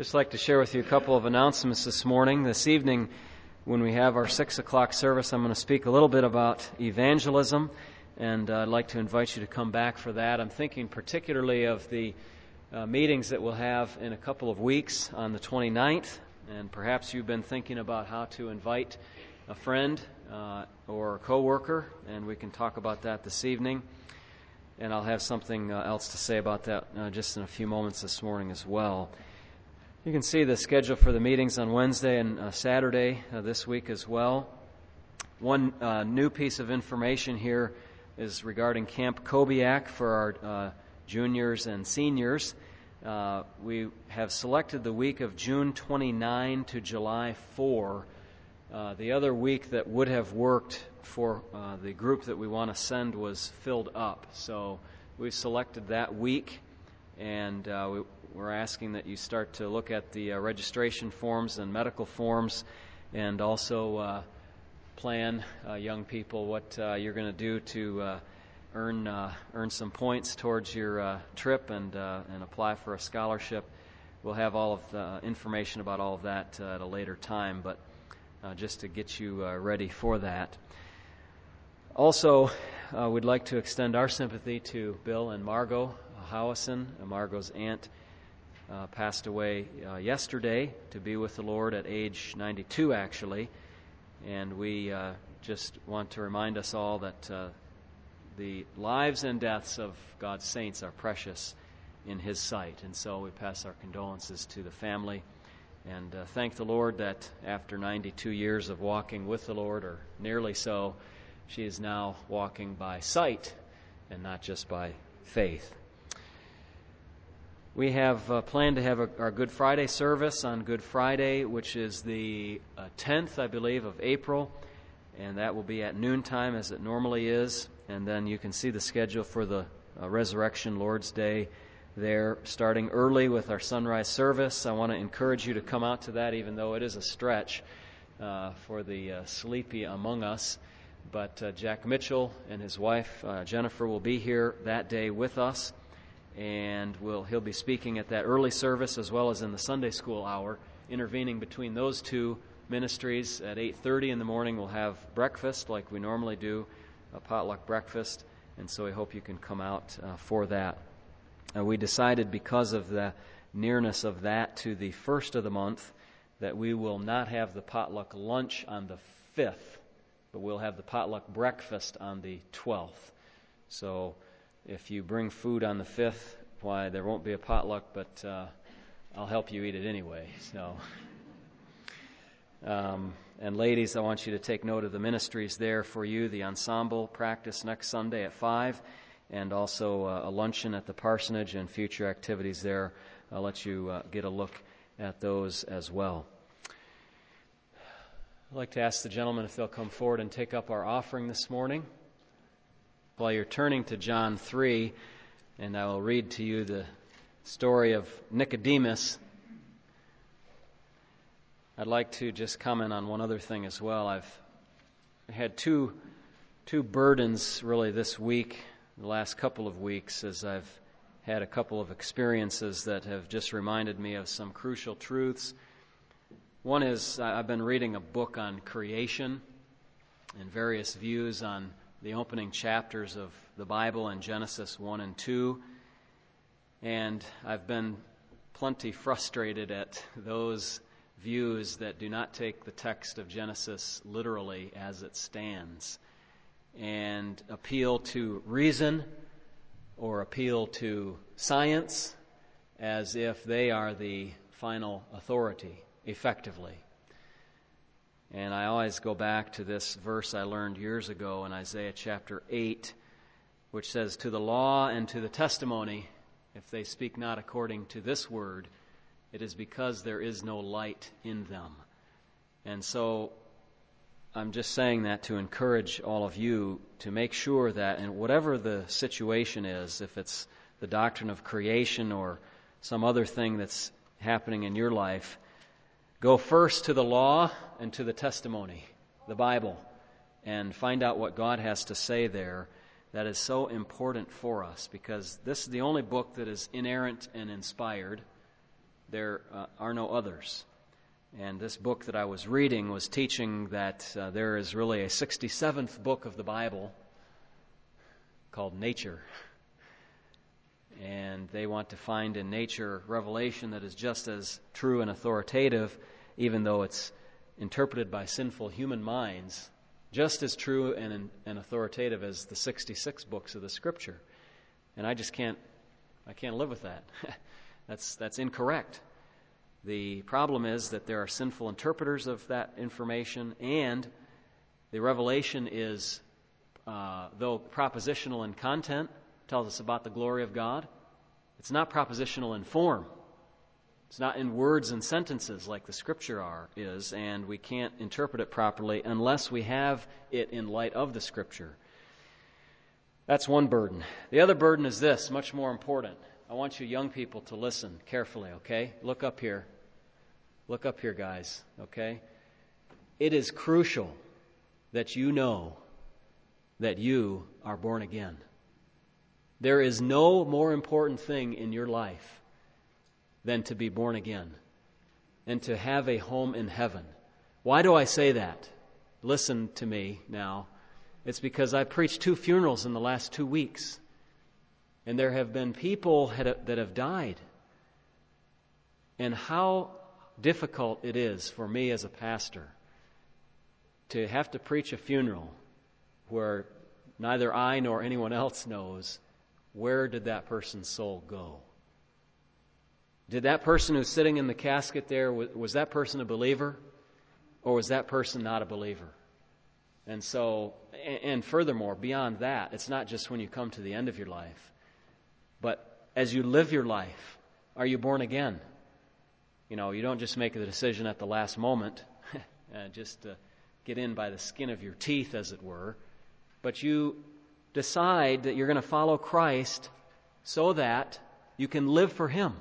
Just like to share with you a couple of announcements this morning. This evening, when we have our 6 o'clock service, I'm going to speak a little bit about evangelism, and I'd like to invite you to come back for that. I'm thinking particularly of the meetings that we'll have in a couple of weeks on the 29th, and perhaps you've been thinking about how to invite a friend or a coworker, and we can talk about that this evening. And I'll have something else to say about that just in a few moments this morning as well. You can see the schedule for the meetings on Wednesday and Saturday this week as well. One new piece of information here is regarding Camp Kobiak for our juniors and seniors. We have selected the week of June 29 to July 4. The other week that would have worked for the group that we want to send was filled up. So we've selected that week, and we're asking that you start to look at the registration forms and medical forms, and also plan, young people, what you're going to do to earn some points towards your trip and apply for a scholarship. We'll have all of the information about all of that at a later time, but just to get you ready for that. Also, we'd like to extend our sympathy to Bill and Margot Howison. Margot's aunt passed away yesterday to be with the Lord at age 92, actually. And we just want to remind us all that the lives and deaths of God's saints are precious in His sight. And so we pass our condolences to the family and thank the Lord that after 92 years of walking with the Lord, or nearly so, she is now walking by sight and not just by faith. We have planned to have our Good Friday service on Good Friday, which is the 10th, I believe, of April, and that will be at noontime as it normally is. And then you can see the schedule for the Resurrection Lord's Day there, starting early with our sunrise service. I want to encourage you to come out to that, even though it is a stretch for the sleepy among us. But Jack Mitchell and his wife, Jennifer, will be here that day with us. And he'll be speaking at that early service as well as in the Sunday school hour. Intervening between those two ministries at 8:30 in the morning, we'll have breakfast like we normally do, a potluck breakfast, and so we hope you can come out for that. We decided, because of the nearness of that to the first of the month, that we will not have the potluck lunch on the 5th, but we'll have the potluck breakfast on the 12th. So if you bring food on the 5th, why, there won't be a potluck, but I'll help you eat it anyway. So, and ladies, I want you to take note of the ministries there for you. The ensemble practice next Sunday at 5, and also a luncheon at the parsonage and future activities there. I'll let you get a look at those as well. I'd like to ask the gentlemen if they'll come forward and take up our offering this morning. While you're turning to John 3, and I will read to you the story of Nicodemus, I'd like to just comment on one other thing as well. I've had two burdens really this week, the last couple of weeks, as I've had a couple of experiences that have just reminded me of some crucial truths. One is I've been reading a book on creation and various views on the opening chapters of the Bible in Genesis 1 and 2, and I've been plenty frustrated at those views that do not take the text of Genesis literally as it stands and appeal to reason or appeal to science as if they are the final authority, effectively. And I always go back to this verse I learned years ago in Isaiah chapter 8, which says, "To the law and to the testimony, if they speak not according to this word, it is because there is no light in them." And so I'm just saying that to encourage all of you to make sure that, in whatever the situation is, if it's the doctrine of creation or some other thing that's happening in your life, go first to the law and to the testimony, the Bible, and find out what God has to say there. That is so important for us, because this is the only book that is inerrant and inspired. There are no others. And this book that I was reading was teaching that there is really a 67th book of the Bible called nature. And they want to find in nature revelation that is just as true and authoritative, even though it's interpreted by sinful human minds, just as true and authoritative as the 66 books of the Scripture. And I can't live with that. That's incorrect. The problem is that there are sinful interpreters of that information, and the revelation is, though propositional in content, tells us about the glory of God, it's not propositional in form. It's not in words and sentences like the Scripture is, and we can't interpret it properly unless we have it in light of the Scripture. That's one burden. The other burden is this, much more important. I want you young people to listen carefully, okay? Look up here. Look up here, guys, okay? It is crucial that you know that you are born again. There is no more important thing in your life than to be born again and to have a home in heaven. Why do I say that? Listen to me now. It's because I preached 2 funerals in the last 2 weeks, and there have been people that have died. And how difficult it is for me as a pastor to have to preach a funeral where neither I nor anyone else knows where did that person's soul go. Did that person who's sitting in the casket there, was that person a believer, or was that person not a believer? And so, and furthermore, beyond that, it's not just when you come to the end of your life, but as you live your life, are you born again? You know, you don't just make the decision at the last moment, just to get in by the skin of your teeth, as it were, but you decide that you're going to follow Christ so that you can live for Him.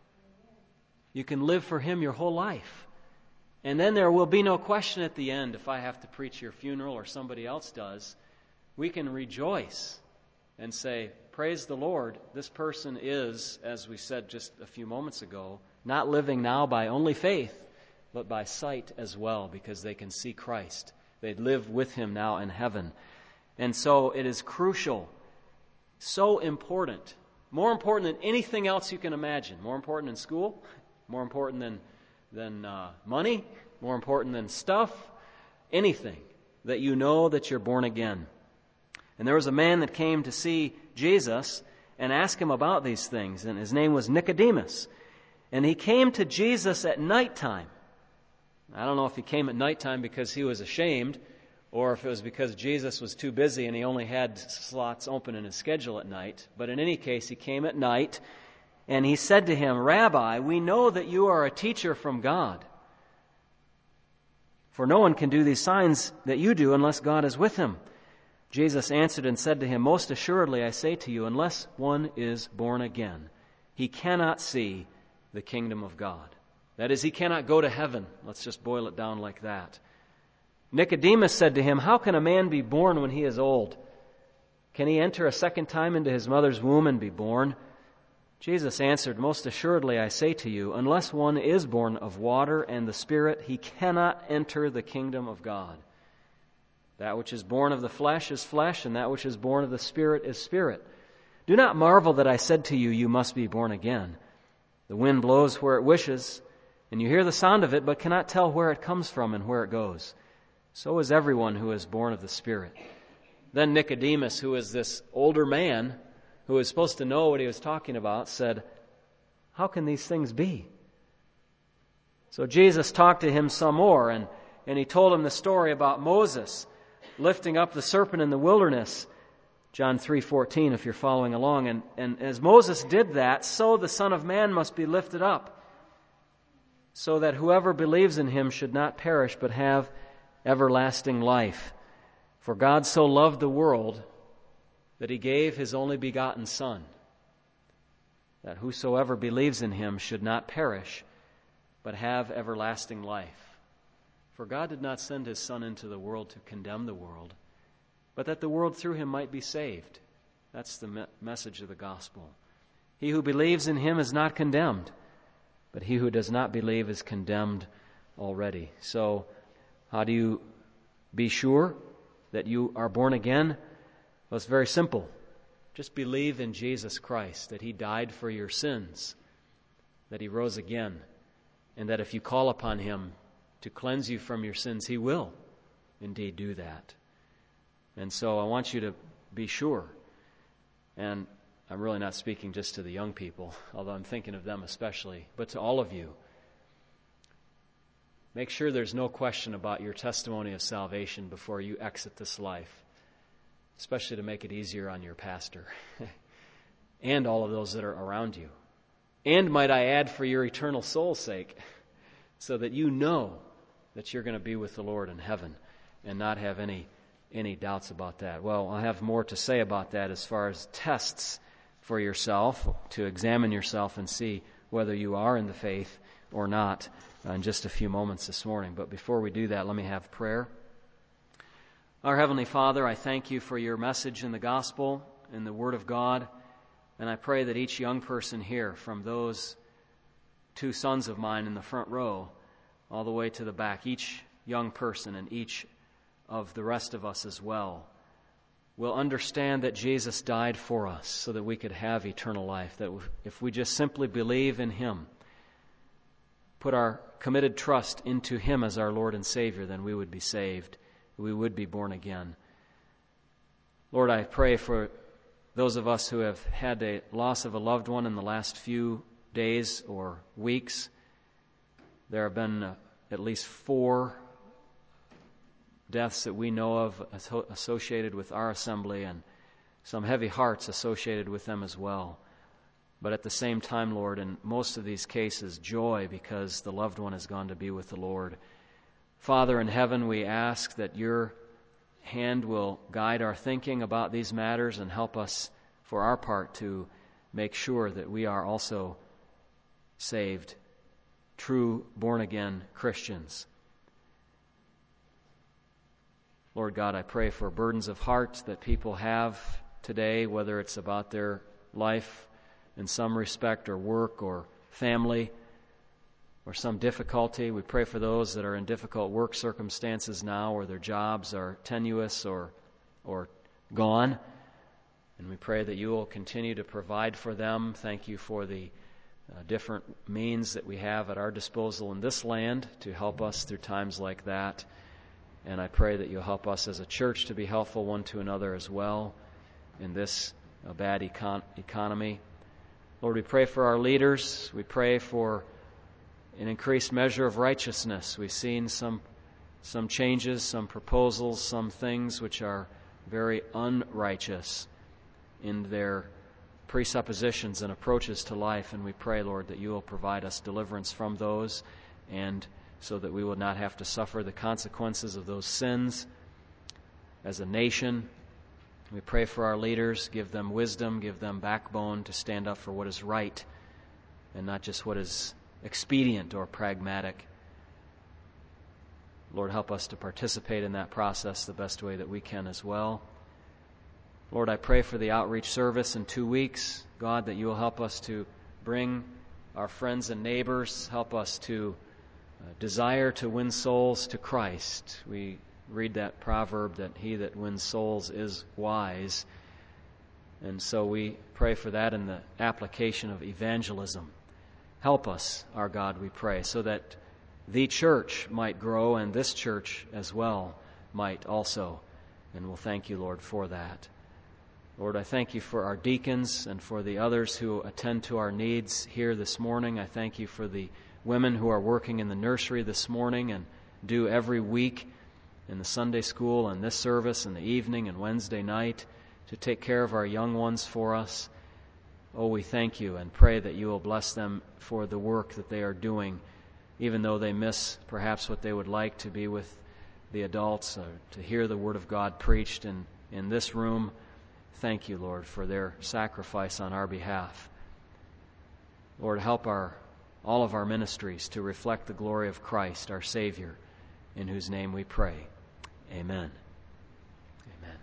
You can live for Him your whole life. And then there will be no question at the end if I have to preach your funeral or somebody else does. We can rejoice and say, praise the Lord, this person is, as we said just a few moments ago, not living now by only faith, but by sight as well, because they can see Christ. They live with Him now in heaven. And so it is crucial, so important, more important than anything else you can imagine, more important than school, more important than money, more important than stuff, anything, that you know that you're born again. And there was a man that came to see Jesus and ask Him about these things, and his name was Nicodemus. And he came to Jesus at nighttime. I don't know if he came at nighttime because he was ashamed, or if it was because Jesus was too busy and he only had slots open in his schedule at night. But in any case, he came at night, and he said to him, Rabbi, we know that you are a teacher from God. For no one can do these signs that you do unless God is with him. Jesus answered and said to him, Most assuredly I say to you, unless one is born again, he cannot see the kingdom of God. That is, he cannot go to heaven. Let's just boil it down like that. Nicodemus said to him, How can a man be born when he is old? Can he enter a second time into his mother's womb and be born? Jesus answered, Most assuredly I say to you, unless one is born of water and the Spirit, he cannot enter the kingdom of God. That which is born of the flesh is flesh, and that which is born of the Spirit is spirit. Do not marvel that I said to you, you must be born again. The wind blows where it wishes, and you hear the sound of it, but cannot tell where it comes from and where it goes. So is everyone who is born of the Spirit. Then Nicodemus, who is this older man, who was supposed to know what he was talking about, said, How can these things be? So Jesus talked to him some more, and he told him the story about Moses lifting up the serpent in the wilderness, John 3:14, if you're following along. And as Moses did that, so the Son of Man must be lifted up, so that whoever believes in him should not perish but have everlasting life. For God so loved the world that he gave his only begotten Son, that whosoever believes in him should not perish but have everlasting life. For God did not send his Son into the world to condemn the world, but that the world through him might be saved. That's the message of the gospel. He who believes in him is not condemned, but he who does not believe is condemned already. So, how do you be sure that you are born again? Well, it's very simple. Just believe in Jesus Christ, that he died for your sins, that he rose again, and that if you call upon him to cleanse you from your sins, he will indeed do that. And so I want you to be sure. And I'm really not speaking just to the young people, although I'm thinking of them especially, but to all of you. Make sure there's no question about your testimony of salvation before you exit this life, especially to make it easier on your pastor and all of those that are around you. And might I add, for your eternal soul's sake, so that you know that you're going to be with the Lord in heaven and not have any doubts about that. Well, I'll have more to say about that as far as tests for yourself, to examine yourself and see whether you are in the faith or not in just a few moments this morning. But before we do that, let me have prayer. Our Heavenly Father, I thank you for your message in the gospel, in the Word of God, and I pray that each young person here, from those two sons of mine in the front row all the way to the back, each young person and each of the rest of us as well, will understand that Jesus died for us so that we could have eternal life, that if we just simply believe in him, put our committed trust into him as our Lord and Savior, then we would be saved, we would be born again. Lord, I pray for those of us who have had a loss of a loved one in the last few days or weeks. There have been at least 4 deaths that we know of associated with our assembly, and some heavy hearts associated with them as well. But at the same time, Lord, in most of these cases, joy because the loved one has gone to be with the Lord. Father in heaven, we ask that your hand will guide our thinking about these matters and help us, for our part, to make sure that we are also saved, true born-again Christians. Lord God, I pray for burdens of heart that people have today, whether it's about their life in some respect or work or family or some difficulty. We pray for those that are in difficult work circumstances now, or their jobs are tenuous or gone. And we pray that you will continue to provide for them. Thank you for the different means that we have at our disposal in this land to help us through times like that. And I pray that you'll help us as a church to be helpful one to another as well in this bad economy. Lord, we pray for our leaders. We pray for an increased measure of righteousness. We've seen some changes, some proposals, some things which are very unrighteous in their presuppositions and approaches to life. And we pray, Lord, that you will provide us deliverance from those, and so that we will not have to suffer the consequences of those sins as a nation. We pray for our leaders. Give them wisdom, give them backbone to stand up for what is right and not just what is expedient or pragmatic. Lord, help us to participate in that process the best way that we can as well. Lord, I pray for the outreach service in 2 weeks. God, that you will help us to bring our friends and neighbors, help us to desire to win souls to Christ. We read that proverb that he that wins souls is wise. And so we pray for that in the application of evangelism. Help us, our God, we pray, so that the church might grow and this church as well might also. And we'll thank you, Lord, for that. Lord, I thank you for our deacons and for the others who attend to our needs here this morning. I thank you for the women who are working in the nursery this morning and do every week in the Sunday school and this service in the evening and Wednesday night to take care of our young ones for us. Oh, we thank you and pray that you will bless them for the work that they are doing, even though they miss perhaps what they would like to be with the adults or to hear the Word of God preached in this room. Thank you, Lord, for their sacrifice on our behalf. Lord, help all of our ministries to reflect the glory of Christ, our Savior, in whose name we pray. Amen. Amen.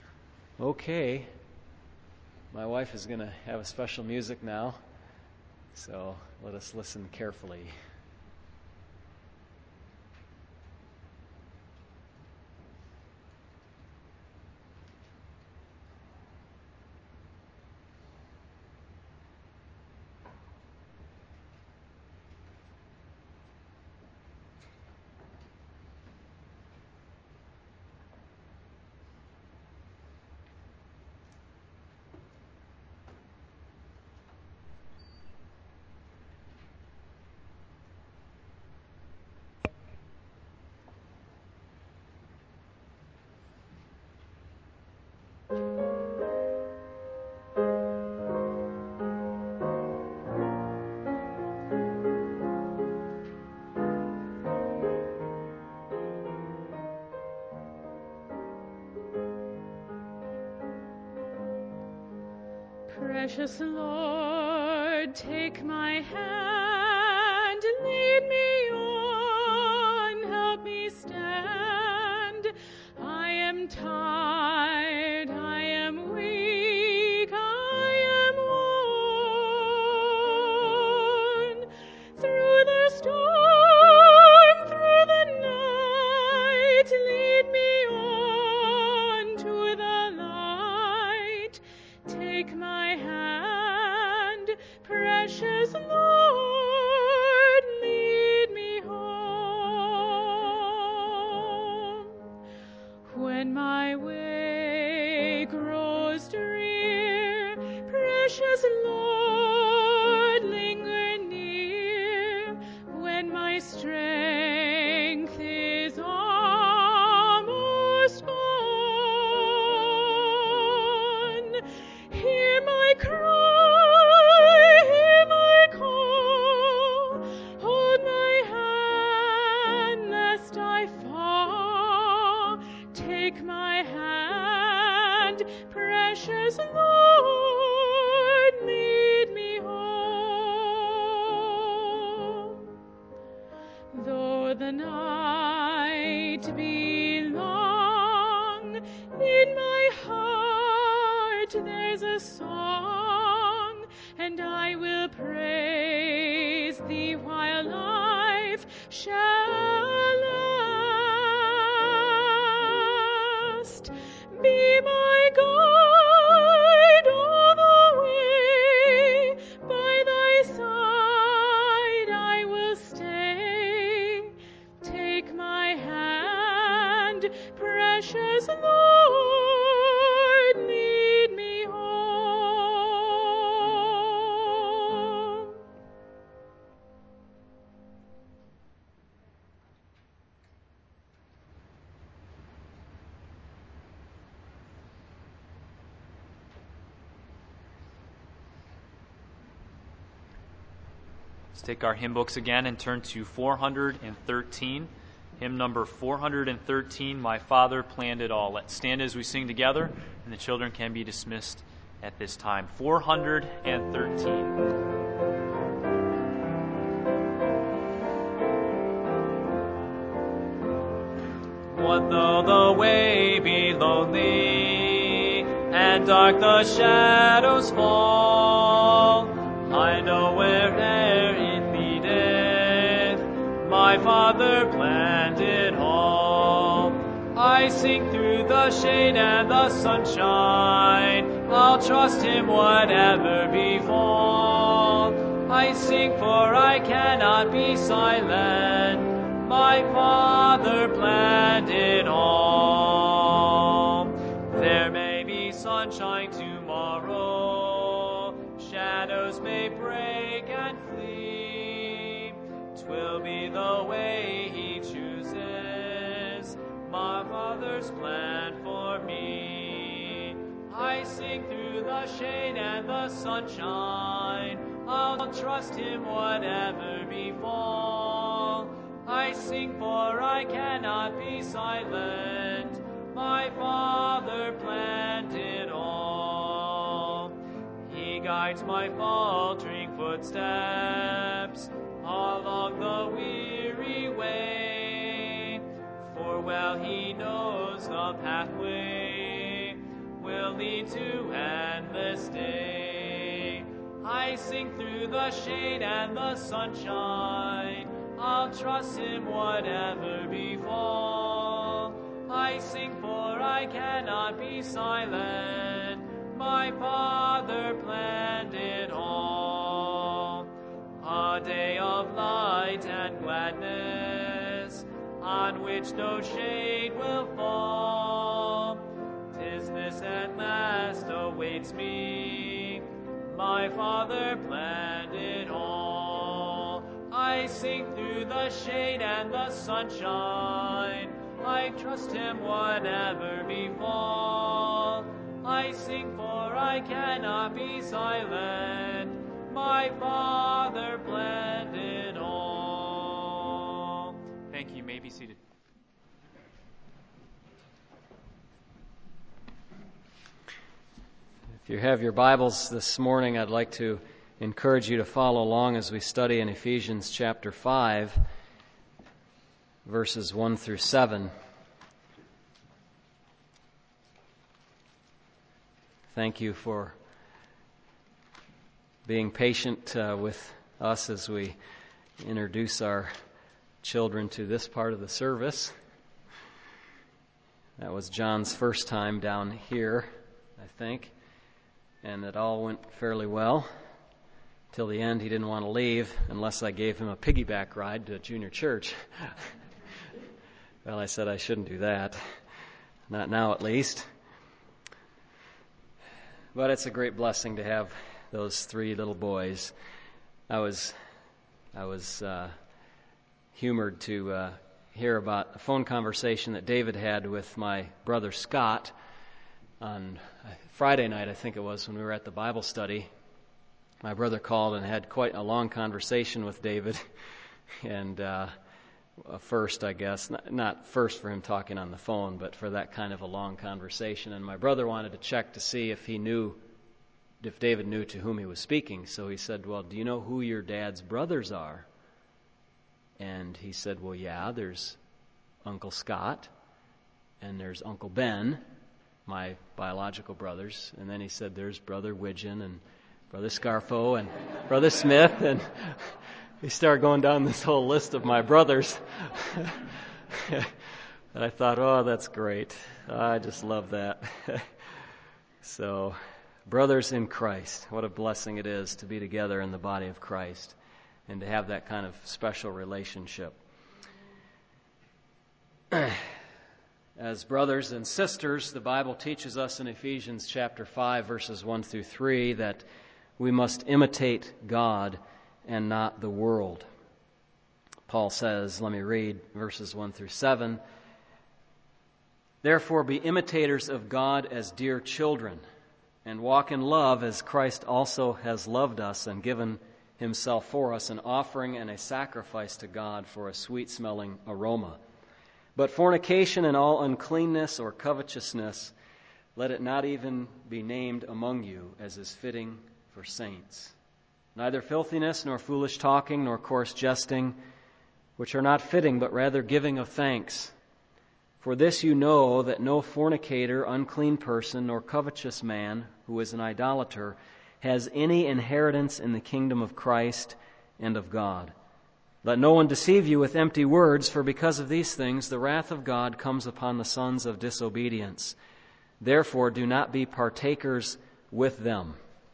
Okay. My wife is going to have a special music now. So let us listen carefully. Precious Lord, take my hand, lead me on, help me stand. I am tired, I am weak, I am worn. Through the storm, through the night, lead me on to the light. Take my hand, precious Lord, lead me home. When my way grows drear, precious Lord, linger near. When my strength is almost gone, hear my cry, hear my call, hold my hand lest I fall. Take my hand, precious Lord, lead me home. Though the night be long, in my heart there's a song, and I will praise thee while life shall last. Be my guide all the way, by thy side I will stay. Take my hand, precious Lord, lead me home. Let's take our hymn books again and turn to 413. Hymn number 413, My Father Planned It All. Let's stand as we sing together, and the children can be dismissed at this time. 413. What though the way be lonely, and dark the shadows fall, I know where'er it leadeth, my Father planned it all. I sing through the shade and the sunshine, I'll trust him whatever befall. I sing for I cannot be silent, my Father planned it all. There may be sunshine tomorrow, shadows may break and flee. 'Twill be the way he chooses, my Father's plan for me. I sing through the shade and the sunshine, I'll trust him whatever befall. I sing for I cannot be silent, my Father planned it all. He guides my faltering footsteps along the weary way, for well he knows the pathway will lead to endless day. I sing through the shade and the sunshine. I'll trust him whatever befall. I sing for I cannot be silent. My Father planned it all. A day of light and gladness, on which no shade will fall. 'Tis this at last awaits me. My Father planned it all. I sing through the shade and the sunshine. I trust him whatever befall. I sing for I cannot be silent. My Father planned it all. Thank you. You may be seated. If you have your Bibles this morning, I'd like to encourage you to follow along as we study in Ephesians chapter 5, verses 1 through 7. Thank you for being patient with us as we introduce our children to this part of the service. That was John's first time down here, I think, and it all went fairly well. Till the end, he didn't want to leave unless I gave him a piggyback ride to junior church. Well, I said I shouldn't do that. Not now, at least. But it's a great blessing to have those three little boys. I was humored to hear about a phone conversation that David had with my brother Scott on Friday night, I think it was, when we were at the Bible study. My brother called and had quite a long conversation with David, and first, I guess, not first for him talking on the phone, but for that kind of a long conversation. And my brother wanted to check to see if David knew to whom he was speaking. So he said, well, do you know who your dad's brothers are? And he said, well, yeah, there's Uncle Scott, and there's Uncle Ben, my biological brothers. And then he said, there's Brother Widgeon, and Brother Scarfo, and Brother Smith, and we started going down this whole list of my brothers. And I thought, oh, that's great. I just love that. So, brothers in Christ, what a blessing it is to be together in the body of Christ and to have that kind of special relationship. As brothers and sisters, the Bible teaches us in Ephesians chapter 5, verses 1 through 3, that we must imitate God and not the world. Paul says, let me read verses 1 through 7. Therefore be imitators of God as dear children, and walk in love as Christ also has loved us and given himself for us, an offering and a sacrifice to God for a sweet-smelling aroma. But fornication and all uncleanness or covetousness, let it not even be named among you, as is fitting for saints. Neither filthiness, nor foolish talking, nor coarse jesting, which are not fitting, but rather giving of thanks. For this you know, that no fornicator, unclean person, nor covetous man, who is an idolater, has any inheritance in the kingdom of Christ and of God. Let no one deceive you with empty words, for because of these things the wrath of God comes upon the sons of disobedience. Therefore do not be partakers with them.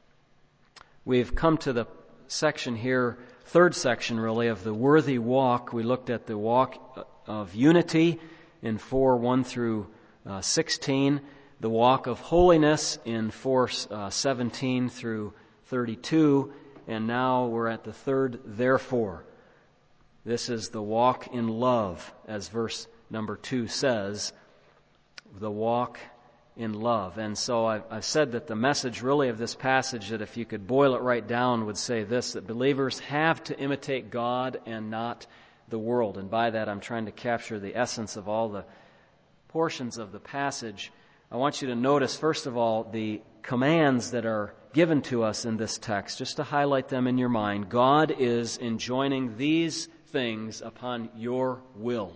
We've come to the section here, third section really, of the worthy walk. We looked at the walk of unity in 4:1 through 16, the walk of holiness in 4:17 through 32, and now we're at the third therefore. This is the walk in love, as verse number 2 says, the walk in love. And so I've said that the message really of this passage, that if you could boil it right down, would say this, that believers have to imitate God and not the world. And by that I'm trying to capture the essence of all the portions of the passage. I want you to notice, first of all, the commands that are given to us in this text, just to highlight them in your mind. God is enjoining these things upon your will.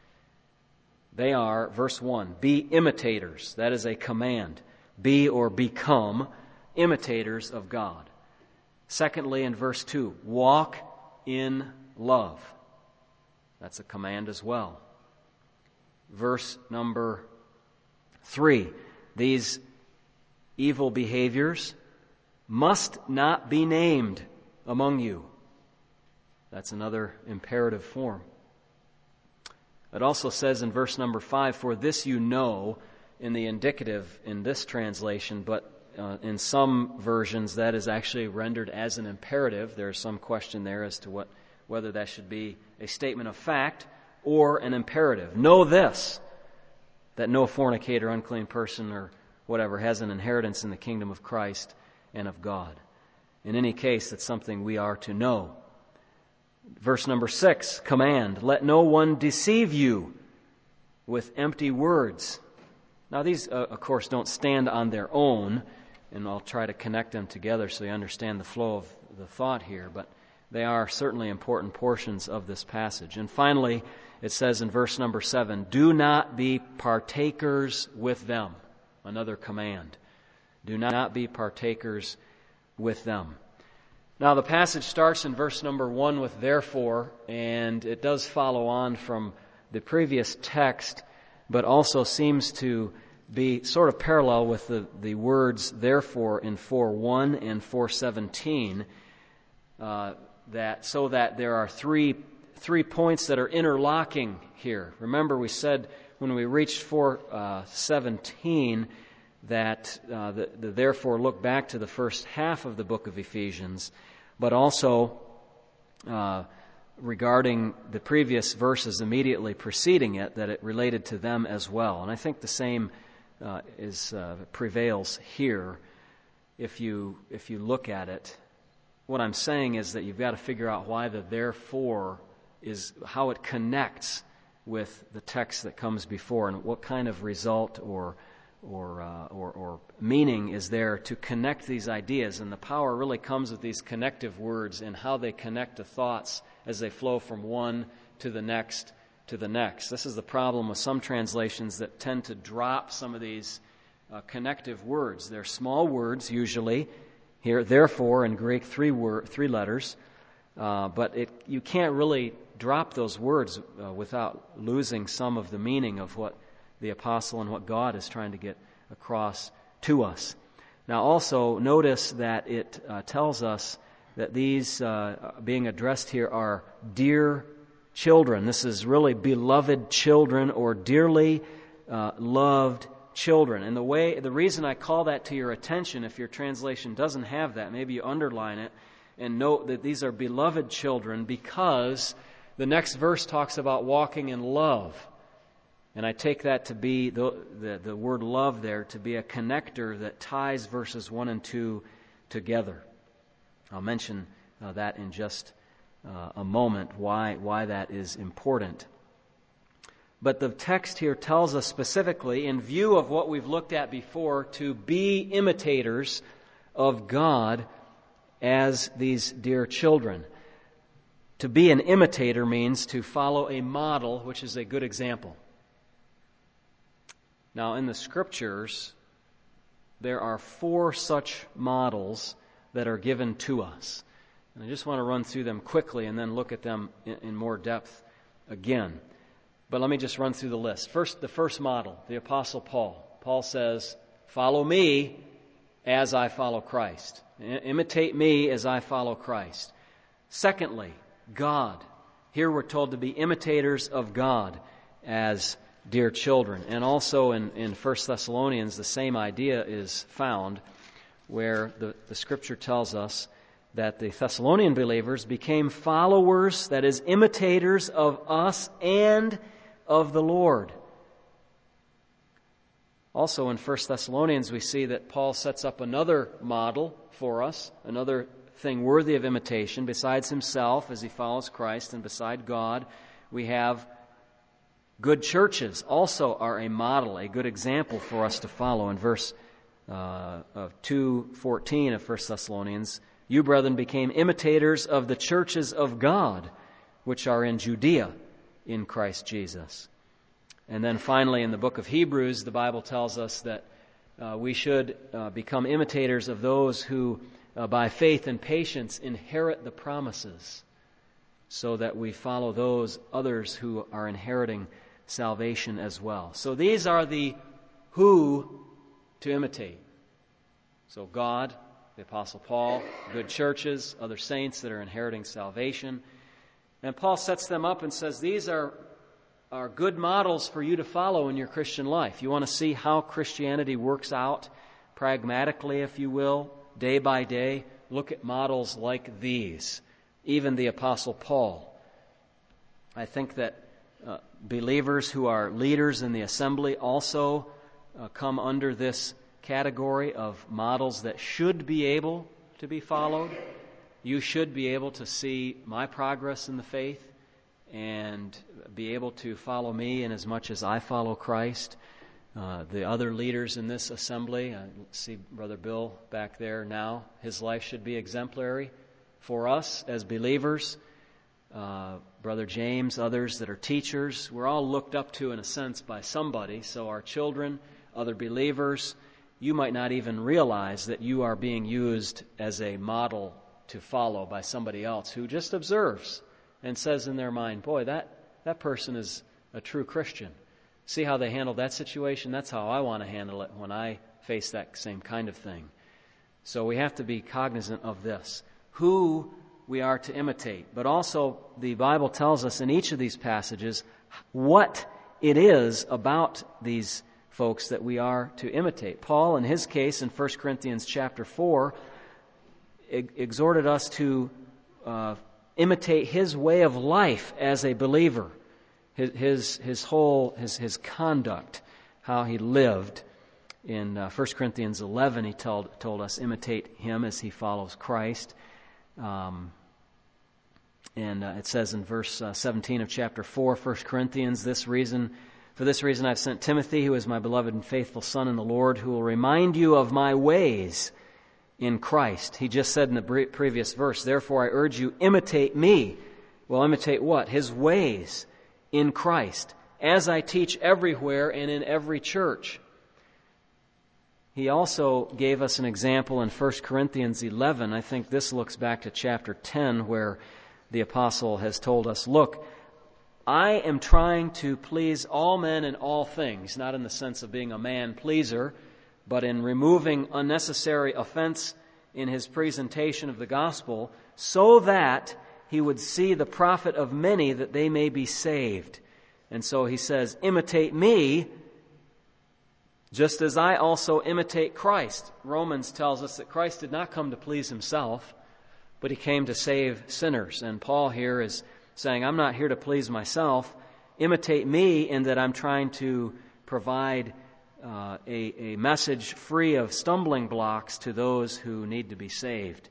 They are, verse 1, be imitators. That is a command. Be or become imitators of God. Secondly, in verse 2, walk in love. That's a command as well. Verse number 3, these evil behaviors must not be named among you. That's another imperative form. It also says in verse number 5, for this you know, in the indicative in this translation, but in some versions that is actually rendered as an imperative. There's some question there as to whether that should be a statement of fact or an imperative. Know this, that no fornicator, unclean person, or whatever has an inheritance in the kingdom of Christ and of God. In any case, it's something we are to know. Verse number 6, command, let no one deceive you with empty words. Now these, of course, don't stand on their own, and I'll try to connect them together so you understand the flow of the thought here, but they are certainly important portions of this passage. And finally, it says in verse number 7, do not be partakers with them. Another command. Do not be partakers with them. Now the passage starts in verse number 1 with therefore, and it does follow on from the previous text, but also seems to be sort of parallel with the words therefore in 4:1 and 4:17, that there are three points that are interlocking here. Remember, we said when we reached 4:17 that the therefore look back to the first half of the book of Ephesians, but also regarding the previous verses immediately preceding it, that it related to them as well. And I think the same prevails here if you look at it. What I'm saying is that you've got to figure out why the therefore is, how it connects with the text that comes before, and what kind of result or meaning is there to connect these ideas. And the power really comes with these connective words and how they connect to thoughts as they flow from one to the next to the next. This is the problem with some translations that tend to drop some of these connective words. They're small words usually. Here, therefore, in Greek, three letters, but you can't really drop those words without losing some of the meaning of what the apostle and what God is trying to get across to us. Now also notice that it tells us that these being addressed here are dear children. This is really beloved children or dearly loved children. And the reason I call that to your attention, if your translation doesn't have that, maybe you underline it and note that these are beloved children, because the next verse talks about walking in love. And I take that to be, the word love there, to be a connector that ties verses 1 and 2 together. I'll mention that in just a moment, why that is important. But the text here tells us specifically, in view of what we've looked at before, to be imitators of God as these dear children. To be an imitator means to follow a model, which is a good example. Now, in the Scriptures, there are 4 such models that are given to us. And I just want to run through them quickly and then look at them in more depth again. But let me just run through the list. First, the first model, the Apostle Paul. Paul says, follow me as I follow Christ. Imitate me as I follow Christ. Secondly, God. Here we're told to be imitators of God as dear children. And also in 1 Thessalonians, the same idea is found, where the Scripture tells us that the Thessalonian believers became followers, that is, imitators of us and of the Lord. Also in 1 Thessalonians, we see that Paul sets up another model for us, another thing worthy of imitation. Besides himself, as he follows Christ, and beside God, we have good churches also are a model, a good example for us to follow. In verse of 2:14 of 1 Thessalonians, you, brethren, became imitators of the churches of God, which are in Judea in Christ Jesus. And then finally, in the book of Hebrews, the Bible tells us that we should become imitators of those who by faith and patience inherit the promises, so that we follow those others who are inheriting salvation as well. So these are the who to imitate. So God, the Apostle Paul, good churches, other saints that are inheriting salvation. And Paul sets them up and says these are good models for you to follow in your Christian life. You want to see how Christianity works out pragmatically, if you will, day by day. Look at models like these. Even the Apostle Paul. I think that believers who are leaders in the assembly also come under this category of models that should be able to be followed. You should be able to see my progress in the faith and be able to follow me in as much as I follow Christ. The other leaders in this assembly, I see Brother Bill back there now, his life should be exemplary for us as believers. Brother James, others that are teachers, we're all looked up to in a sense by somebody. So our children, other believers, you might not even realize that you are being used as a model to follow by somebody else who just observes and says in their mind, boy, that person is a true Christian. See how they handled that situation? That's how I want to handle it when I face that same kind of thing. So we have to be cognizant of this. Who we are to imitate. But also the Bible tells us in each of these passages what it is about these folks that we are to imitate. Paul, in his case, in 1 Corinthians chapter 4, exhorted us to imitate his way of life as a believer, his conduct, how he lived. In 1 Corinthians 11, he told us, imitate him as he follows Christ. And it says in verse 17 of chapter 4, 1 Corinthians, for this reason I've sent Timothy, who is my beloved and faithful son in the Lord, who will remind you of my ways in Christ. He just said in the previous verse, therefore I urge you, imitate me. Well, imitate what? His ways in Christ, as I teach everywhere and in every church. He also gave us an example in 1 Corinthians 11. I think this looks back to chapter 10, where the apostle has told us, look, I am trying to please all men in all things, not in the sense of being a man-pleaser, but in removing unnecessary offense in his presentation of the gospel, so that he would see the profit of many, that they may be saved. And so he says, imitate me, just as I also imitate Christ. Romans tells us that Christ did not come to please himself, but he came to save sinners. And Paul here is saying, I'm not here to please myself. Imitate me in that I'm trying to provide a message free of stumbling blocks to those who need to be saved.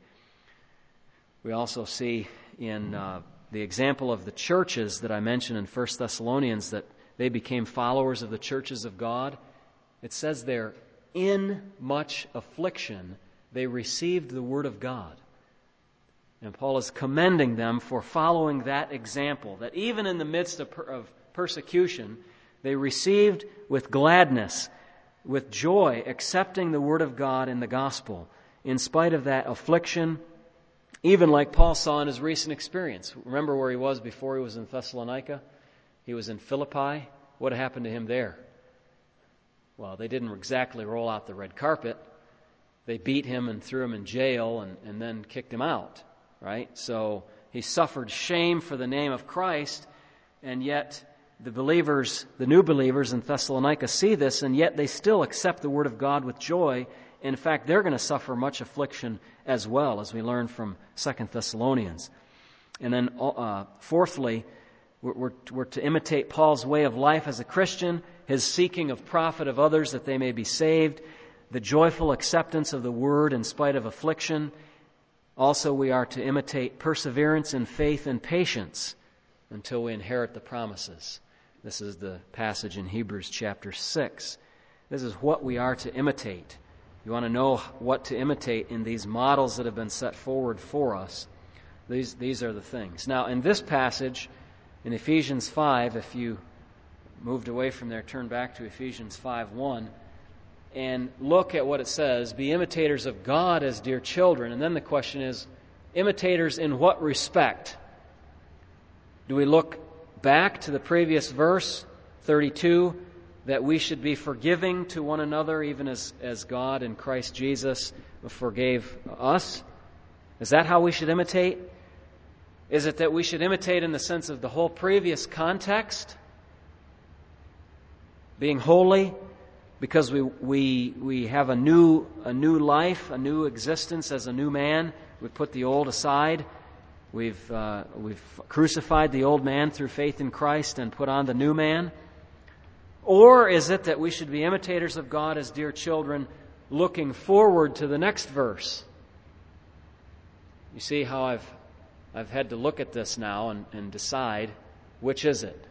We also see in the example of the churches that I mentioned in 1 Thessalonians that they became followers of the churches of God. It says there, in much affliction, they received the word of God. And Paul is commending them for following that example, that even in the midst of persecution, they received with gladness, with joy, accepting the word of God in the gospel, in spite of that affliction, even like Paul saw in his recent experience. Remember where he was before he was in Thessalonica? He was in Philippi. What happened to him there? Well, they didn't exactly roll out the red carpet. They beat him and threw him in jail and then kicked him out, right? So he suffered shame for the name of Christ, and yet the new believers in Thessalonica see this, and yet they still accept the word of God with joy. In fact, they're going to suffer much affliction as well, as we learn from 2 Thessalonians. And then fourthly, we're to imitate Paul's way of life as a Christian, his seeking of profit of others that they may be saved, the joyful acceptance of the word in spite of affliction. Also, we are to imitate perseverance in faith and patience until we inherit the promises. This is the passage in Hebrews chapter 6. This is what we are to imitate. You want to know what to imitate in these models that have been set forward for us. These are the things. Now, in this passage, in Ephesians 5, if you moved away from there, turn back to Ephesians 5:1. and look at what it says, be imitators of God as dear children. And then the question is, imitators in what respect? Do we look back to the previous verse, 32, that we should be forgiving to one another even as God in Christ Jesus forgave us? Is that how we should imitate? Is it that we should imitate in the sense of the whole previous context? Being holy because we have a new life, a new existence as a new man. We put the old aside. We've crucified the old man through faith in Christ and put on the new man. Or is it that we should be imitators of God as dear children, looking forward to the next verse? You see how I've had to look at this now and decide which is it.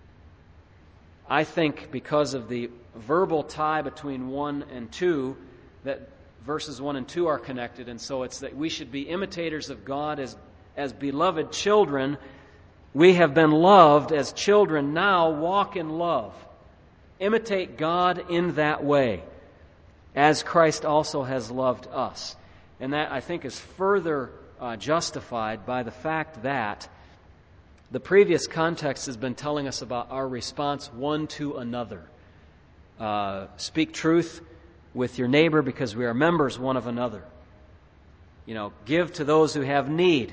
I think because of the verbal tie between 1 and 2, that verses 1 and 2 are connected, and so it's that we should be imitators of God as beloved children. We have been loved as children, now walk in love. Imitate God in that way, as Christ also has loved us. And that, I think, is further justified by the fact that the previous context has been telling us about our response one to another. Speak truth with your neighbor because we are members one of another. Give to those who have need.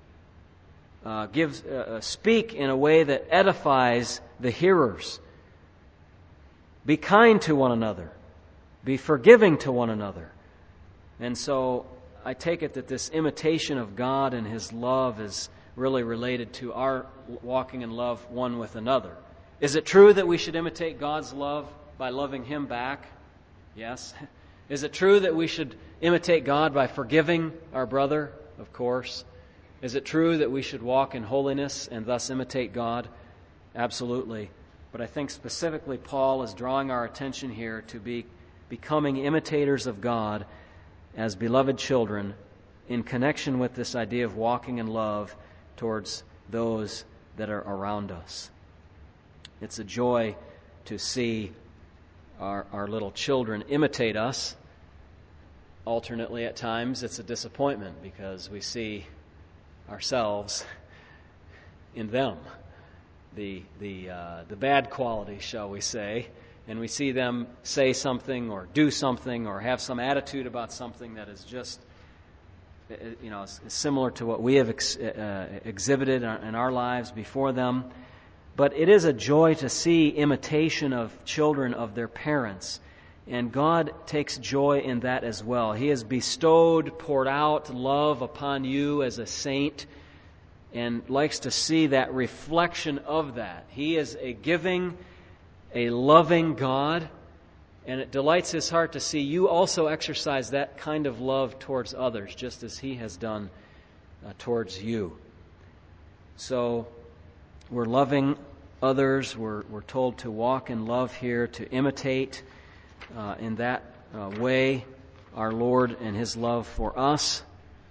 Speak in a way that edifies the hearers. Be kind to one another. Be forgiving to one another. And so I take it that this imitation of God and His love is really related to our walking in love one with another. Is it true that we should imitate God's love by loving Him back? Yes. Is it true that we should imitate God by forgiving our brother? Of course. Is it true that we should walk in holiness and thus imitate God? Absolutely. But I think specifically Paul is drawing our attention here to be becoming imitators of God as beloved children in connection with this idea of walking in love towards those that are around us. It's a joy to see our little children imitate us. Alternately, at times, it's a disappointment because we see ourselves in them. The bad qualities, shall we say, and we see them say something or do something or have some attitude about something that is just, similar to what we have exhibited in our lives before them. But it is a joy to see imitation of children of their parents, and God takes joy in that as well. He has poured out love upon you as a saint, and likes to see that reflection of that. He is a giving, a loving God, and it delights His heart to see you also exercise that kind of love towards others, just as He has done towards you. So we're loving others. We're told to walk in love here, to imitate in that way our Lord and His love for us.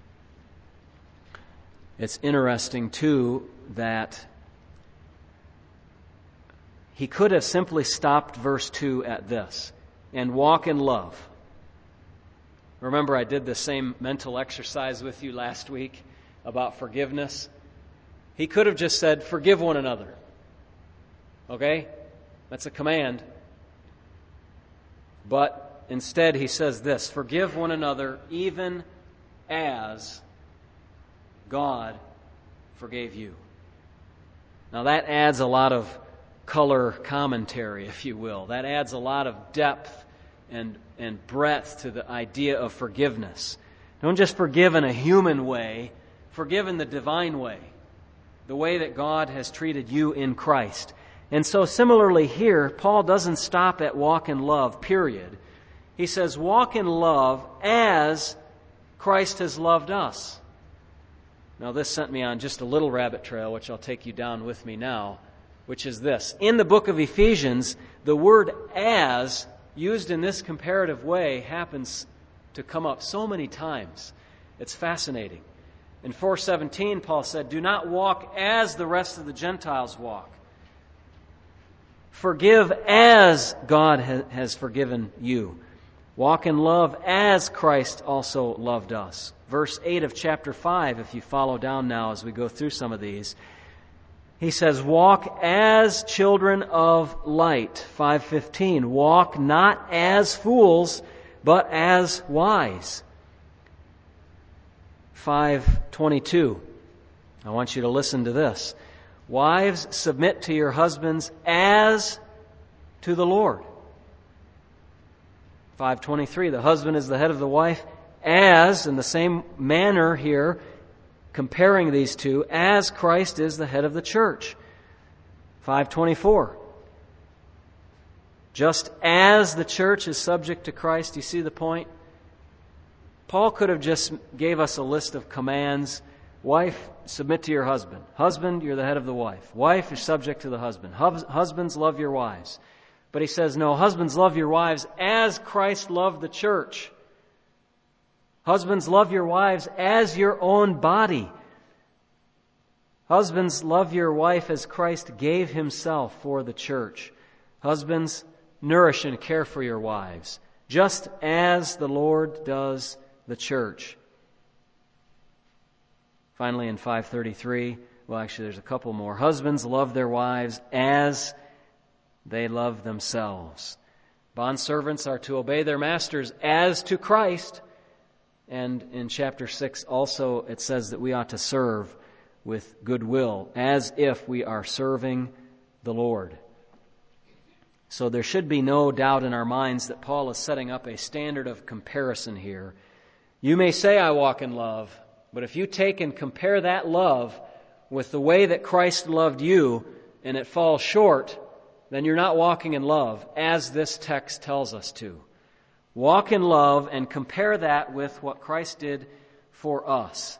It's interesting, too, that he could have simply stopped verse 2 at this, and walk in love. Remember, I did the same mental exercise with you last week about forgiveness. He could have just said, forgive one another. Okay? That's a command. But instead he says this, forgive one another even as God forgave you. Now that adds a lot of color commentary, if you will. That adds a lot of depth and breadth to the idea of forgiveness. Don't just forgive in a human way, forgive in the divine way, the way that God has treated you in Christ. And so similarly here, Paul doesn't stop at walk in love, period. He says walk in love as Christ has loved us. Now, this sent me on just a little rabbit trail, which I'll take you down with me now, which is this. In the book of Ephesians, the word as, used in this comparative way, happens to come up so many times. It's fascinating. In 4:17, Paul said, do not walk as the rest of the Gentiles walk. Forgive as God has forgiven you. Walk in love as Christ also loved us. Verse 8 of chapter 5, if you follow down now as we go through some of these, he says, walk as children of light. 5:15, walk not as fools, but as wise. 5:22, I want you to listen to this. Wives, submit to your husbands as to the Lord. 5:23, the husband is the head of the wife, as, in the same manner here, comparing these two, as Christ is the head of the church. 5:24, just as the church is subject to Christ. You see the point? Paul could have just gave us a list of commands. Wife, submit to your husband. Husband, you're the head of the wife. Wife, you're subject to the husband. Husbands, love your wives. But he says, no, husbands, love your wives as Christ loved the church. Husbands, love your wives as your own body. Husbands, love your wife as Christ gave himself for the church. Husbands, nourish and care for your wives, just as the Lord does the church. Finally, in 5:33, well, actually, there's a couple more. Husbands, love their wives as they love themselves. Bondservants are to obey their masters as to Christ. And in chapter 6 also it says that we ought to serve with goodwill, as if we are serving the Lord. So there should be no doubt in our minds that Paul is setting up a standard of comparison here. You may say, I walk in love, but if you take and compare that love with the way that Christ loved you, and it falls short, then you're not walking in love, as this text tells us to. Walk in love and compare that with what Christ did for us.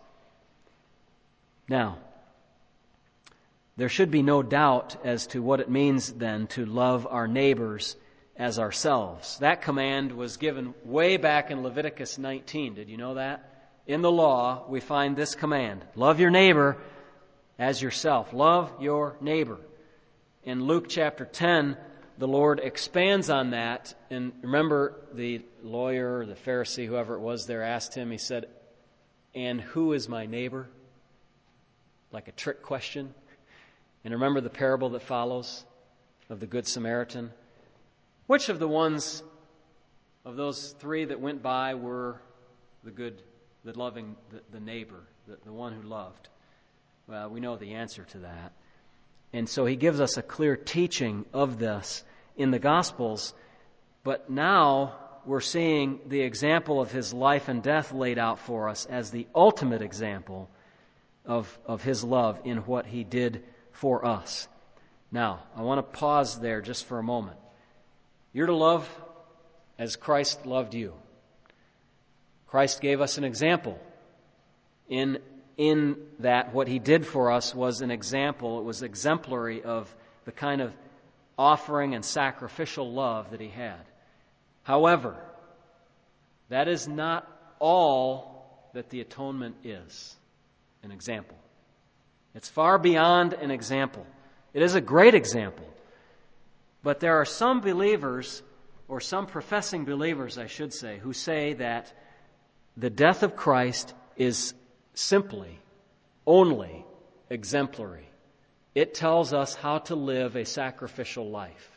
Now, there should be no doubt as to what it means then to love our neighbors as ourselves. That command was given way back in Leviticus 19. Did you know that? In the law, we find this command. Love your neighbor as yourself. Love your neighbor. In Luke chapter 10, the Lord expands on that. And remember, the lawyer, the Pharisee, whoever it was there, asked him, he said, and who is my neighbor? Like a trick question. And remember the parable that follows of the Good Samaritan? Which of the ones of those three that went by were the loving, the neighbor, the one who loved? Well, we know the answer to that. And so he gives us a clear teaching of this in the Gospels. But now we're seeing the example of his life and death laid out for us as the ultimate example of his love in what he did for us. Now, I want to pause there just for a moment. You're to love as Christ loved you. Christ gave us an example. In that what he did for us was an example. It was exemplary of the kind of offering and sacrificial love that he had. However, that is not all that the atonement is. An example. It's far beyond an example. It is a great example. But there are some believers, or some professing believers, I should say, who say that the death of Christ is simply, only exemplary. It tells us how to live a sacrificial life.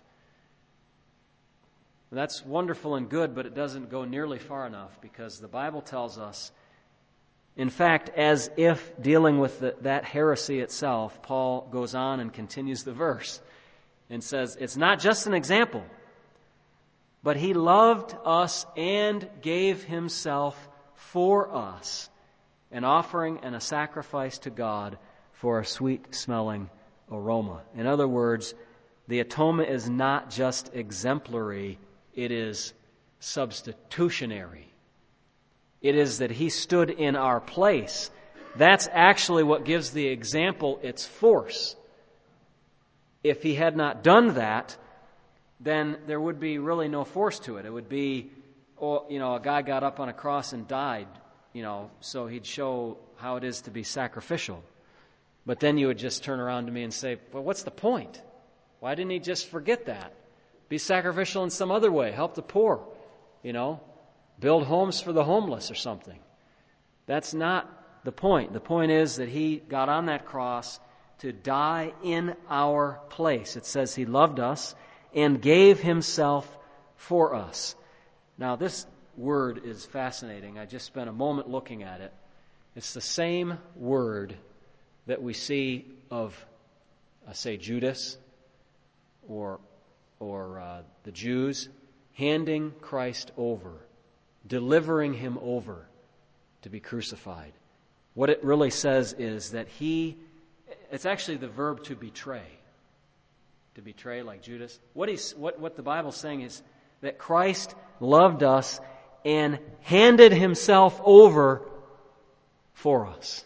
And that's wonderful and good, but it doesn't go nearly far enough, because the Bible tells us, in fact, as if dealing with that heresy itself, Paul goes on and continues the verse and says, it's not just an example, but he loved us and gave himself for us, an offering and a sacrifice to God for a sweet-smelling aroma. In other words, the atonement is not just exemplary, it is substitutionary. It is that he stood in our place. That's actually what gives the example its force. If he had not done that, then there would be really no force to it. It would be, a guy got up on a cross and died, so he'd show how it is to be sacrificial. But then you would just turn around to me and say, well, what's the point? Why didn't he just forget that? Be sacrificial in some other way. Help the poor. build homes for the homeless or something. That's not the point. The point is that he got on that cross to die in our place. It says he loved us and gave himself for us. Now, this word is fascinating. I just spent a moment looking at it. It's the same word that we see of, say, Judas or the Jews handing Christ over, delivering him over to be crucified. What it really says is that it's actually the verb to betray. To betray like Judas. What the Bible's saying is that Christ loved us and handed himself over for us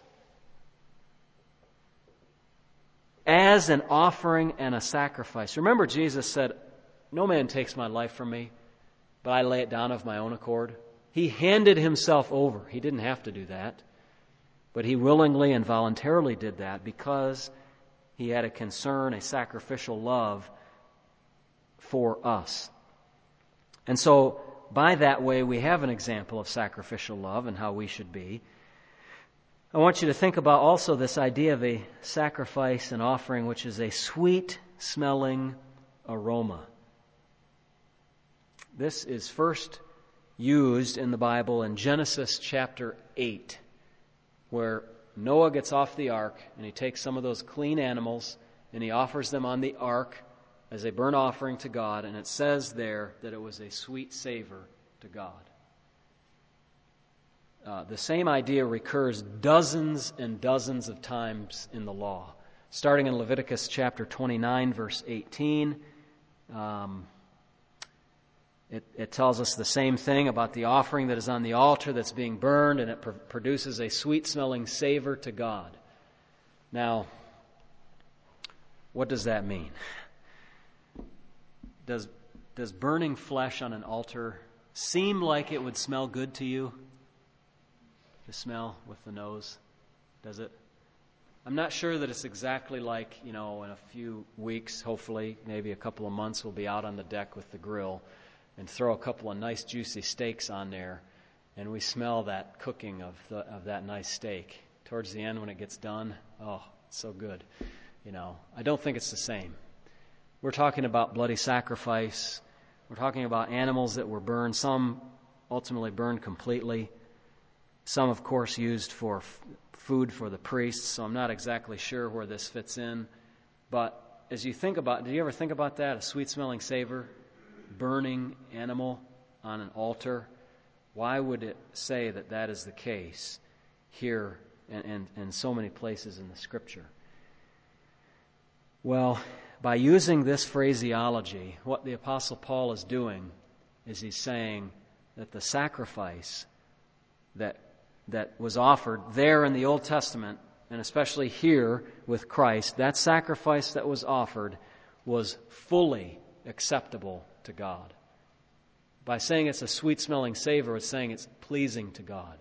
as an offering and a sacrifice. Remember, Jesus said, "No man takes my life from me, but I lay it down of my own accord." He handed himself over. He didn't have to do that, but he willingly and voluntarily did that because he had a concern, a sacrificial love for us. And so, by that way, we have an example of sacrificial love and how we should be. I want you to think about also this idea of a sacrifice and offering, which is a sweet-smelling aroma. This is first used in the Bible in Genesis chapter 8, where Noah gets off the ark and he takes some of those clean animals and he offers them on the ark as a burnt offering to God, and it says there that it was a sweet savor to God. The same idea recurs dozens and dozens of times in the law. Starting in Leviticus chapter 29, verse 18, it tells us the same thing about the offering that is on the altar that's being burned, and it produces a sweet-smelling savor to God. Now, what does that mean? Does burning flesh on an altar seem like it would smell good to you? The smell with the nose, does it? I'm not sure that it's exactly like, in a few weeks, hopefully, maybe a couple of months, we'll be out on the deck with the grill and throw a couple of nice juicy steaks on there, and we smell that cooking of that nice steak. Towards the end when it gets done, oh, it's so good. I don't think it's the same. We're talking about bloody sacrifice. We're talking about animals that were burned, some ultimately burned completely. Some, of course, used for food for the priests, so I'm not exactly sure where this fits in. But as you think about, do you ever think about that? A sweet-smelling savor, burning animal on an altar? Why would it say that that is the case here and so many places in the Scripture? Well, by using this phraseology, what the Apostle Paul is doing is he's saying that the sacrifice that was offered there in the Old Testament, and especially here with Christ, that sacrifice that was offered was fully acceptable to God. By saying it's a sweet-smelling savor, it's saying it's pleasing to God.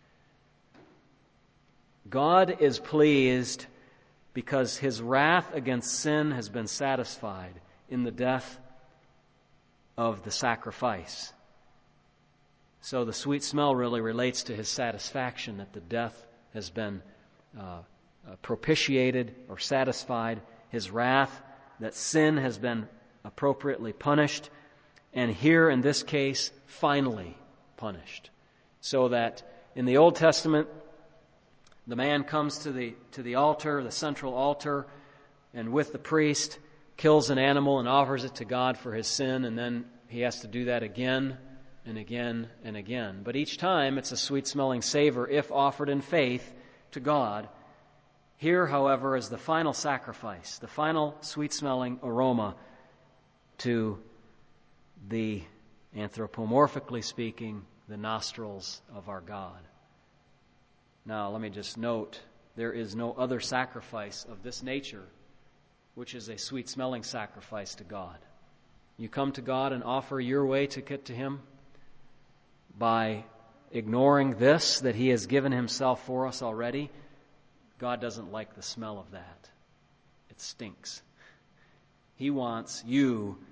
God is pleased because his wrath against sin has been satisfied in the death of the sacrifice. So the sweet smell really relates to his satisfaction that the death has been propitiated or satisfied, his wrath, that sin has been appropriately punished, and here in this case, finally punished. So that in the Old Testament, the man comes to the altar, the central altar, and with the priest kills an animal and offers it to God for his sin, and then he has to do that again and again and again. But each time it's a sweet-smelling savor if offered in faith to God. Here, however, is the final sacrifice, the final sweet-smelling aroma to the, anthropomorphically speaking, the nostrils of our God. Now, let me just note, there is no other sacrifice of this nature which is a sweet-smelling sacrifice to God. You come to God and offer your way to get to him by ignoring this, that he has given himself for us already. God doesn't like the smell of that. It stinks. He wants you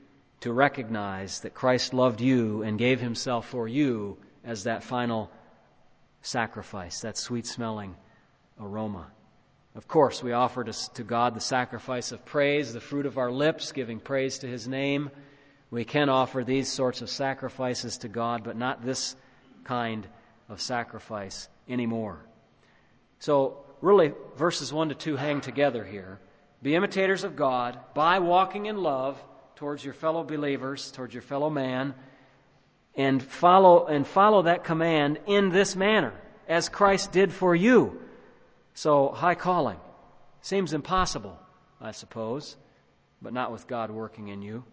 to recognize that Christ loved you and gave himself for you as that final sacrifice, that sweet-smelling aroma. Of course, we offer to God the sacrifice of praise, the fruit of our lips, giving praise to his name. We can offer these sorts of sacrifices to God, but not this kind of sacrifice anymore. So, really, verses 1 to 2 hang together here. Be imitators of God by walking in love towards your fellow believers, towards your fellow man, and follow that command in this manner, as Christ did for you. So, high calling. Seems impossible, I suppose, but not with God working in you.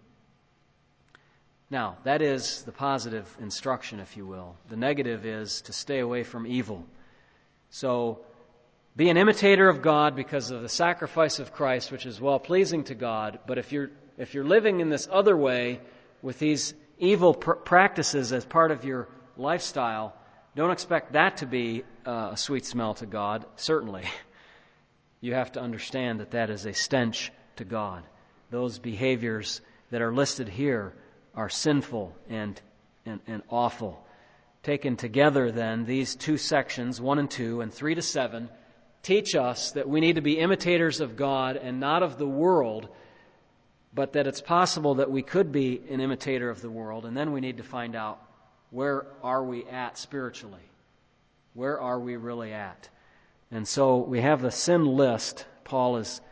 Now, that is the positive instruction, if you will. The negative is to stay away from evil. So, be an imitator of God because of the sacrifice of Christ, which is well-pleasing to God. But if you're living in this other way with these evil practices as part of your lifestyle, don't expect that to be a sweet smell to God, certainly. You have to understand that that is a stench to God. Those behaviors that are listed here are sinful and awful. Taken together, then, these two sections, 1 and 2, and 3 to 7, teach us that we need to be imitators of God and not of the world, but that it's possible that we could be an imitator of the world, and then we need to find out, where are we at spiritually? Where are we really at? And so we have the sin list. Paul is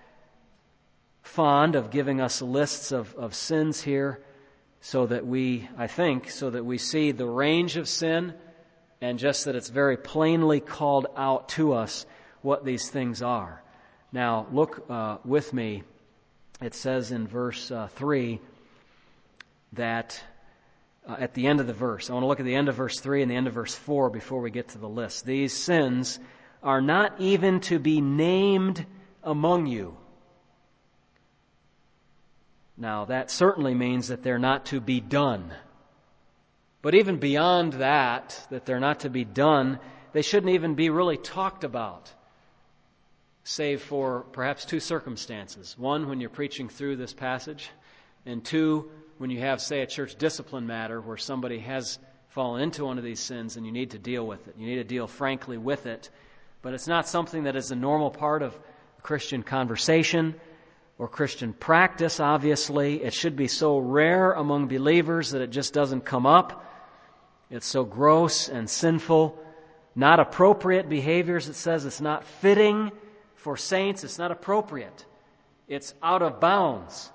fond of giving us lists of sins here so that we see the range of sin and just that it's very plainly called out to us what these things are. Now, look with me. It says in verse 3 that at the end of the verse, I want to look at the end of verse 3 and the end of verse 4 before we get to the list. These sins are not even to be named among you. Now, that certainly means that they're not to be done. But even beyond that they're not to be done, they shouldn't even be really talked about, save for perhaps two circumstances. One, when you're preaching through this passage, and two, when you have, say, a church discipline matter where somebody has fallen into one of these sins and you need to deal with it. You need to deal frankly with it. But it's not something that is a normal part of Christian conversation or Christian practice, obviously. It should be so rare among believers that it just doesn't come up. It's so gross and sinful. Not appropriate behaviors, it says. It's not fitting for saints. It's not appropriate. It's out of bounds.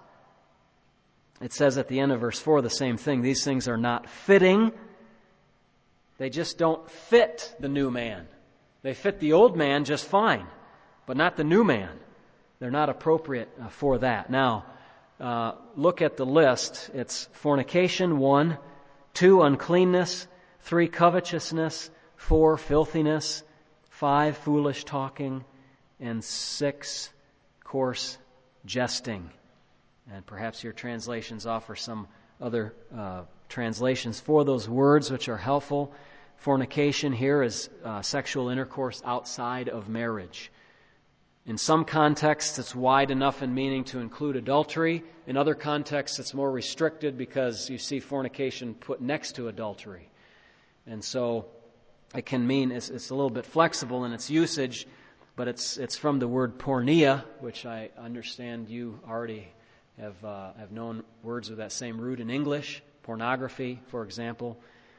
It says at the end of verse 4 the same thing. These things are not fitting. They just don't fit the new man. They fit the old man just fine, but not the new man. They're not appropriate for that. Now, look at the list. It's fornication, 1, 2, uncleanness, 3, covetousness, 4, filthiness, 5, foolish talking, and 6, coarse jesting. And perhaps your translations offer some other translations for those words which are helpful. Fornication here is sexual intercourse outside of marriage. In some contexts, it's wide enough in meaning to include adultery. In other contexts, it's more restricted because you see fornication put next to adultery. And so it can mean it's a little bit flexible in its usage, but it's from the word porneia, which I understand you already have known words with that same root in English. Pornography, for example.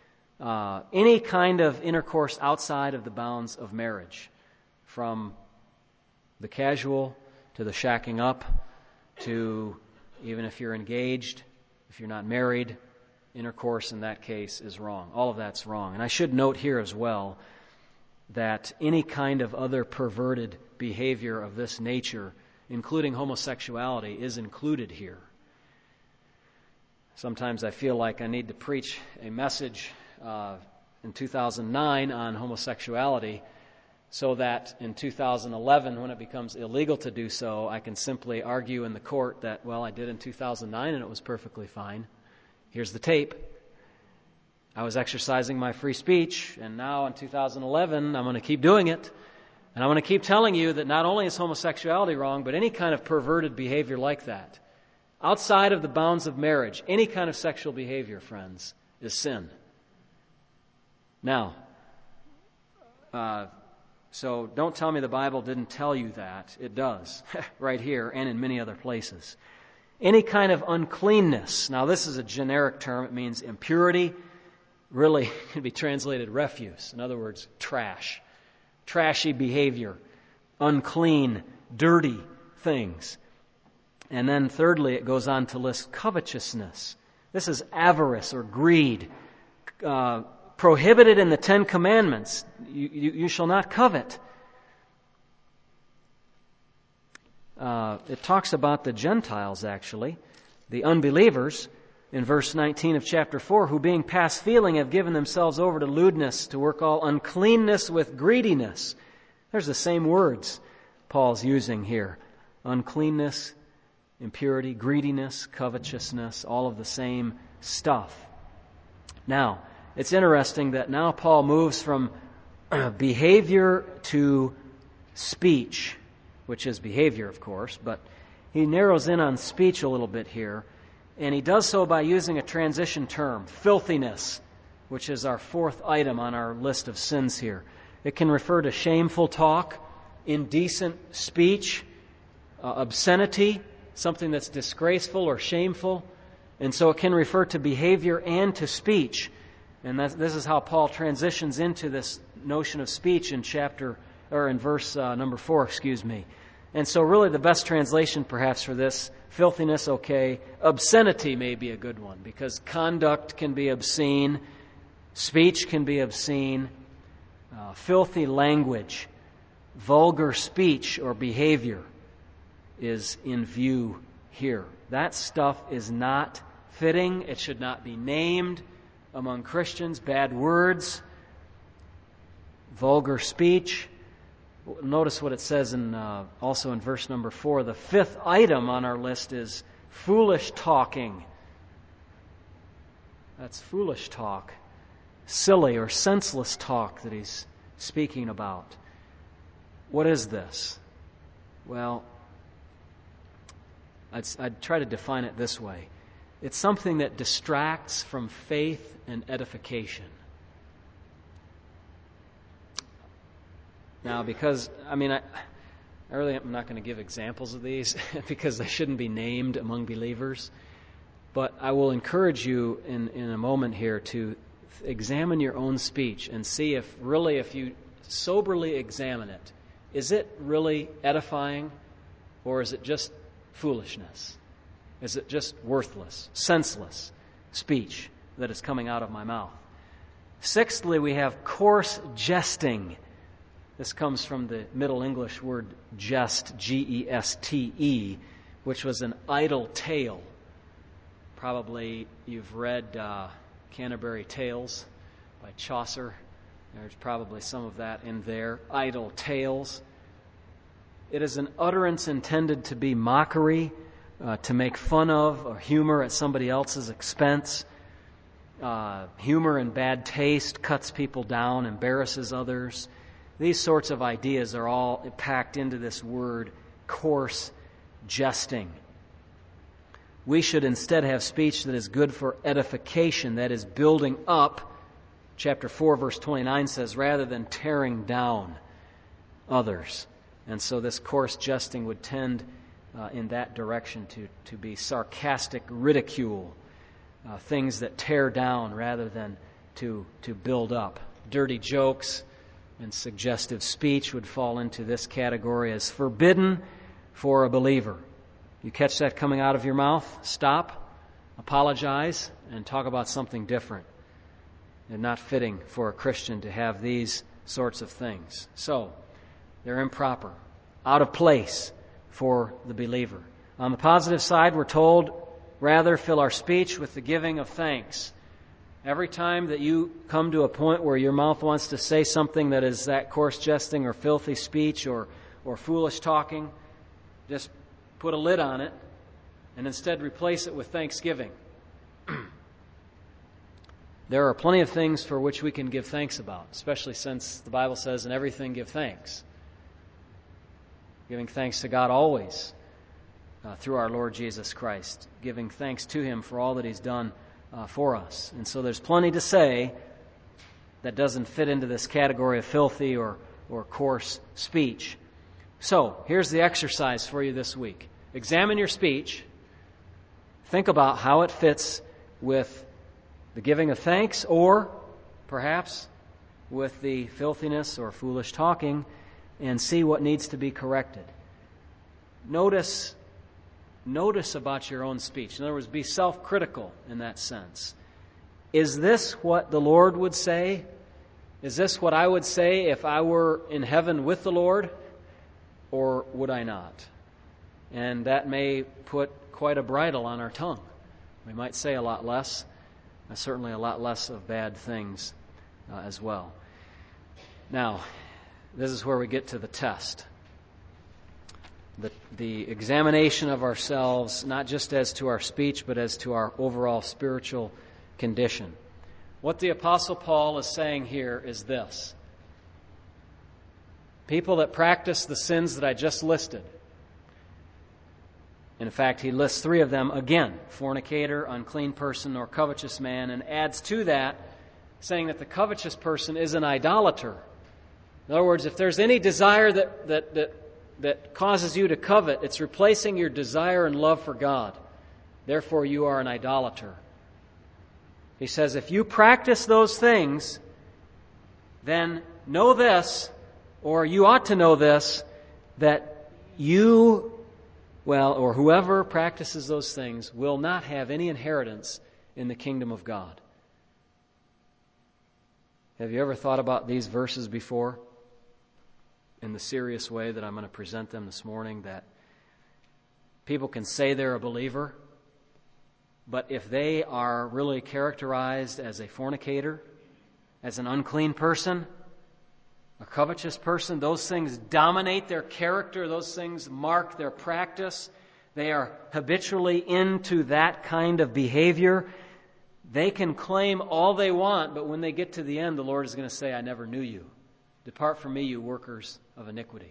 Any kind of intercourse outside of the bounds of marriage, from the casual to the shacking up to even if you're engaged, if you're not married, intercourse in that case is wrong. All of that's wrong. And I should note here as well that any kind of other perverted behavior of this nature, including homosexuality, is included here. Sometimes I feel like I need to preach a message in 2009 on homosexuality so that in 2011, when it becomes illegal to do so, I can simply argue in the court that, well, I did in 2009 and it was perfectly fine. Here's the tape. I was exercising my free speech, and now in 2011, I'm going to keep doing it. And I'm going to keep telling you that not only is homosexuality wrong, but any kind of perverted behavior like that outside of the bounds of marriage, any kind of sexual behavior, friends, is sin. Now, so don't tell me the Bible didn't tell you that. It does, right here and in many other places. Any kind of uncleanness. Now, this is a generic term. It means impurity. Really can be translated refuse. In other words, trash. Trashy behavior. Unclean, dirty things. And then thirdly, it goes on to list covetousness. This is avarice or greed. Prohibited in the Ten Commandments. You shall not covet. It talks about the Gentiles, actually, the unbelievers, in verse 19 of chapter 4, who being past feeling have given themselves over to lewdness, to work all uncleanness with greediness. There's the same words Paul's using here. Uncleanness, impurity, greediness, covetousness, all of the same stuff. Now, it's interesting that now Paul moves from behavior to speech, which is behavior, of course, but he narrows in on speech a little bit here, and he does so by using a transition term, filthiness, which is our fourth item on our list of sins here. It can refer to shameful talk, indecent speech, obscenity, something that's disgraceful or shameful, and so it can refer to behavior and to speech. And this is how Paul transitions into this notion of speech in verse number 4, And so really the best translation perhaps for this, filthiness, okay. Obscenity may be a good one, because conduct can be obscene, speech can be obscene, filthy language, vulgar speech or behavior is in view here. That stuff is not fitting. It should not be named among Christians. Bad words, vulgar speech. Notice what it says also in verse number 4. The fifth item on our list is foolish talking. That's foolish talk. Silly or senseless talk that he's speaking about. What is this? Well, I'd try to define it this way. It's something that distracts from faith and edification. Now, because, I really am not going to give examples of these because they shouldn't be named among believers. But I will encourage you in a moment here to examine your own speech and see if you soberly examine it, is it really edifying or is it just foolishness? Is it just worthless, senseless speech that is coming out of my mouth? Sixthly, we have coarse jesting. This comes from the Middle English word jest, G-E-S-T-E, which was an idle tale. Probably you've read Canterbury Tales by Chaucer. There's probably some of that in there. Idle tales. It is an utterance intended to be mockery, to make fun of or humor at somebody else's expense. Humor in bad taste cuts people down, embarrasses others. These sorts of ideas are all packed into this word, coarse jesting. We should instead have speech that is good for edification, that is building up. Chapter 4, verse 29 says, rather than tearing down others. And so this coarse jesting would tend in that direction to be sarcastic ridicule, things that tear down rather than to build up. Dirty jokes and suggestive speech would fall into this category as forbidden for a believer. You catch that coming out of your mouth, stop, apologize, and talk about something different. And not fitting for a Christian to have these sorts of things. So, they're improper, out of place for the believer. On the positive side, we're told, rather fill our speech with the giving of thanks. Every time that you come to a point where your mouth wants to say something that is that coarse jesting or filthy speech or foolish talking, just put a lid on it and instead replace it with thanksgiving. There are plenty of things for which we can give thanks about, especially since the Bible says, in everything give thanks. Giving thanks to God always. through our Lord Jesus Christ, giving thanks to Him for all that He's done for us. And so there's plenty to say that doesn't fit into this category of filthy or coarse speech. So, here's the exercise for you this week. Examine your speech. Think about how it fits with the giving of thanks, or perhaps with the filthiness or foolish talking, and see what needs to be corrected. Notice about your own speech. In other words, be self-critical in that sense. Is this what the Lord would say? Is this what I would say if I were in heaven with the Lord? Or would I not? And that may put quite a bridle on our tongue. We might say a lot less, certainly a lot less of bad things as well. Now, this is where we get to the test. The examination of ourselves, not just as to our speech, but as to our overall spiritual condition. What the Apostle Paul is saying here is this. People that practice the sins that I just listed. In fact, he lists 3 of them again: fornicator, unclean person, or covetous man, and adds to that, saying that the covetous person is an idolater. In other words, if there's any desire that causes you to covet, it's replacing your desire and love for God. Therefore, you are an idolater. He says, if you practice those things, then know this, or you ought to know this, that or whoever practices those things will not have any inheritance in the kingdom of God. Have you ever thought about these verses before? In the serious way that I'm going to present them this morning, that people can say they're a believer, but if they are really characterized as a fornicator, as an unclean person, a covetous person, those things dominate their character, those things mark their practice, they are habitually into that kind of behavior. They can claim all they want, but when they get to the end, the Lord is going to say, I never knew you. Depart from me, you workers of iniquity.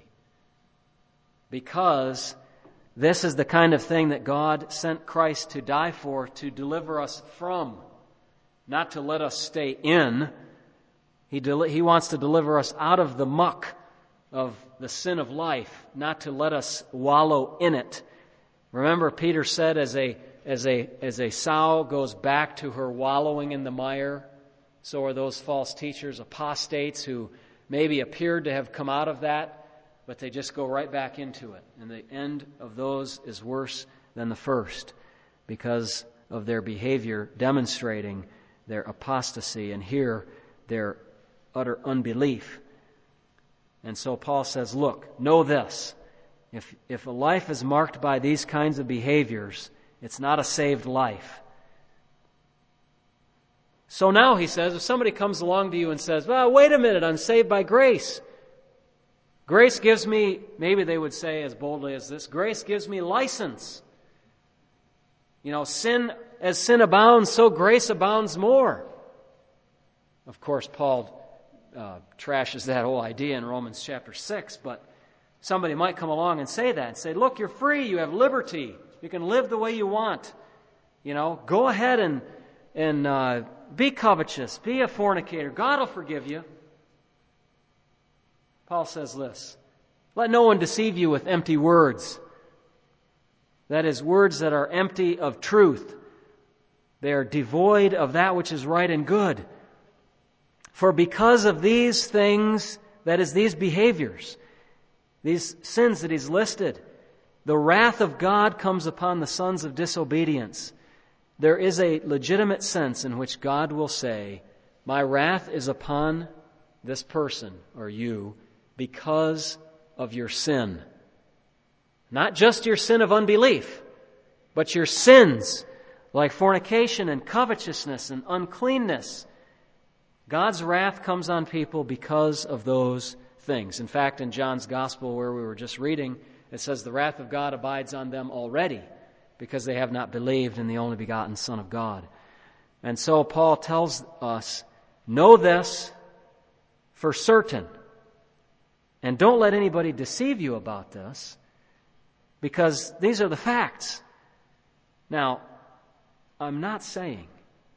Because this is the kind of thing that God sent Christ to die for, to deliver us from, not to let us stay in. He wants to deliver us out of the muck of the sin of life, not to let us wallow in it. Remember, Peter said, as a sow goes back to her wallowing in the mire, so are those false teachers, apostates, who maybe appeared to have come out of that, but they just go right back into it. And the end of those is worse than the first because of their behavior demonstrating their apostasy, and here their utter unbelief. And so Paul says, look, know this. If a life is marked by these kinds of behaviors, it's not a saved life. So now, he says, if somebody comes along to you and says, well, wait a minute, I'm saved by grace. Grace gives me, maybe they would say as boldly as this, grace gives me license. As sin abounds, so grace abounds more. Of course, Paul trashes that whole idea in Romans chapter 6, but somebody might come along and say that, and say, look, you're free, you have liberty, you can live the way you want. Go ahead and be covetous, be a fornicator, God will forgive you. Paul says this, let no one deceive you with empty words. That is, words that are empty of truth. They are devoid of that which is right and good. For because of these things, that is, these behaviors, these sins that he's listed, the wrath of God comes upon the sons of disobedience. There is a legitimate sense in which God will say, my wrath is upon this person or you because of your sin. Not just your sin of unbelief, but your sins like fornication and covetousness and uncleanness. God's wrath comes on people because of those things. In fact, in John's Gospel, where we were just reading, it says the wrath of God abides on them already because they have not believed in the only begotten Son of God. And so Paul tells us, know this for certain. And don't let anybody deceive you about this, because these are the facts. Now, I'm not saying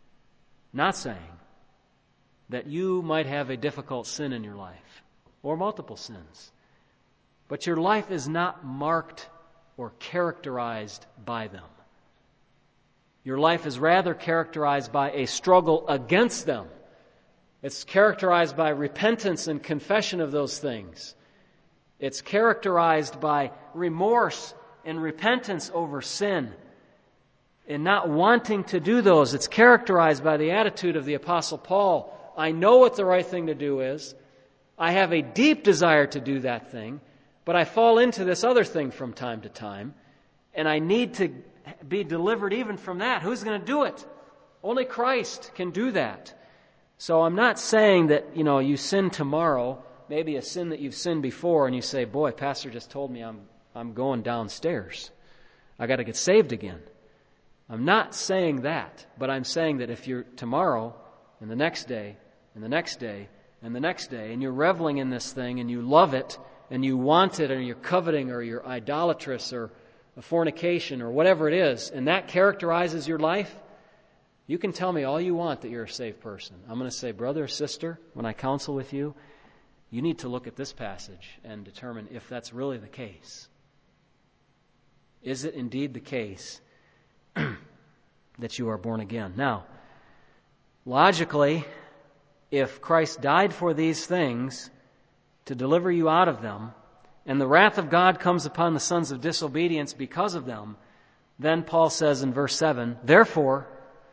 that you might have a difficult sin in your life, or multiple sins. But your life is not marked or characterized by them. Your life is rather characterized by a struggle against them. It's characterized by repentance and confession of those things. It's characterized by remorse and repentance over sin and not wanting to do those. It's characterized by the attitude of the Apostle Paul. I know what the right thing to do is. I have a deep desire to do that thing, but I fall into this other thing from time to time, and I need to be delivered even from that. Who's going to do it? Only Christ can do that. So I'm not saying that, you sin tomorrow, maybe a sin that you've sinned before, and you say, boy, Pastor just told me I'm going downstairs. I got to get saved again. I'm not saying that, but I'm saying that if you're tomorrow and the next day and the next day and the next day, and you're reveling in this thing and you love it and you want it, or you're coveting, or you're idolatrous, or a fornication, or whatever it is, and that characterizes your life, you can tell me all you want that you're a saved person. I'm going to say, brother or sister, when I counsel with you, you need to look at this passage and determine if that's really the case. Is it indeed the case that you are born again? Now, logically, if Christ died for these things to deliver you out of them, and the wrath of God comes upon the sons of disobedience because of them, then Paul says in verse 7, therefore,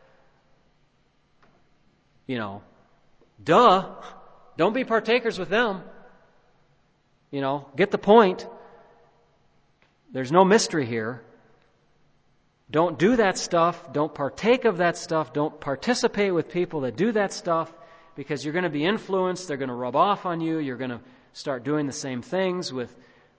don't be partakers with them. Get the point. There's no mystery here. Don't do that stuff. Don't partake of that stuff. Don't participate with people that do that stuff, because you're going to be influenced. They're going to rub off on you. You're going to start doing the same things with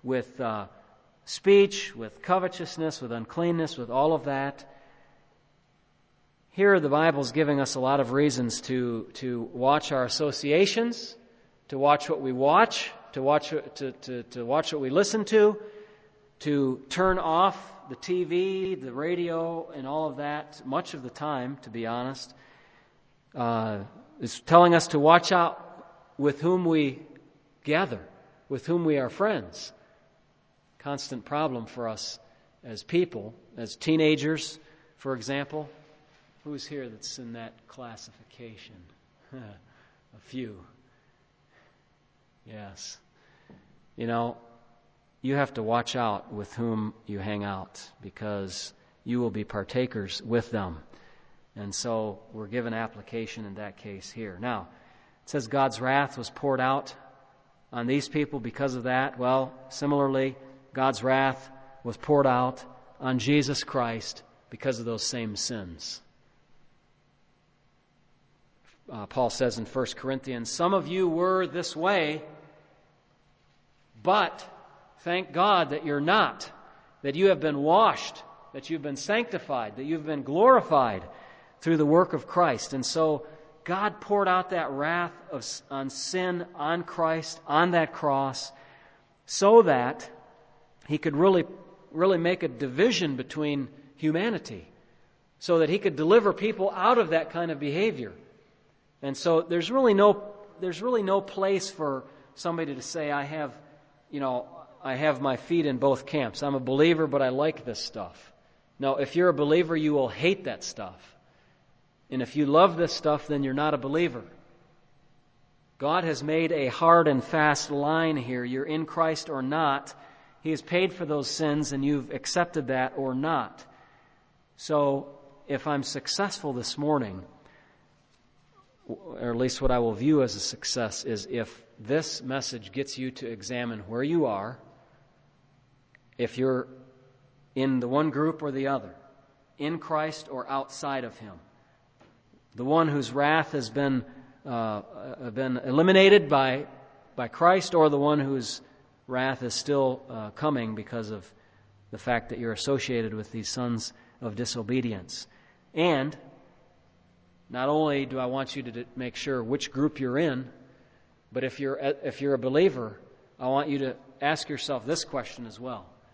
speech, with covetousness, with uncleanness, with all of that. Here the Bible's giving us a lot of reasons to watch our associations, to watch what we watch, to watch what we listen to turn off the TV, the radio, and all of that much of the time, to be honest. It's telling us to watch out with whom we gather, with whom we are friends. Constant problem for us as people, as teenagers, for example. Who's here that's in that classification? A few. Yes. You have to watch out with whom you hang out, because you will be partakers with them. And so we're given application in that case here. Now, it says God's wrath was poured out on these people because of that. Well, similarly, God's wrath was poured out on Jesus Christ because of those same sins. Paul says in 1 Corinthians, some of you were this way, but thank God that you're not, that you have been washed, that you've been sanctified, that you've been glorified through the work of Christ. And so God poured out that wrath on sin, on Christ, on that cross, so that He could really make a division between humanity, so that He could deliver people out of that kind of behavior. And so there's really no place for somebody to say, I have my feet in both camps. I'm a believer, but I like this stuff. No, if you're a believer, you will hate that stuff. And if you love this stuff, then you're not a believer. God has made a hard and fast line here. You're in Christ or not. He has paid for those sins, and you've accepted that or not. So if I'm successful this morning, or at least what I will view as a success, is if this message gets you to examine where you are, if you're in the one group or the other, in Christ or outside of Him, the one whose wrath has been eliminated by Christ, or the one whose wrath is still coming because of the fact that you're associated with these sons of disobedience. And not only do I want you to make sure which group you're in, but if you're a believer, I want you to ask yourself this question as well.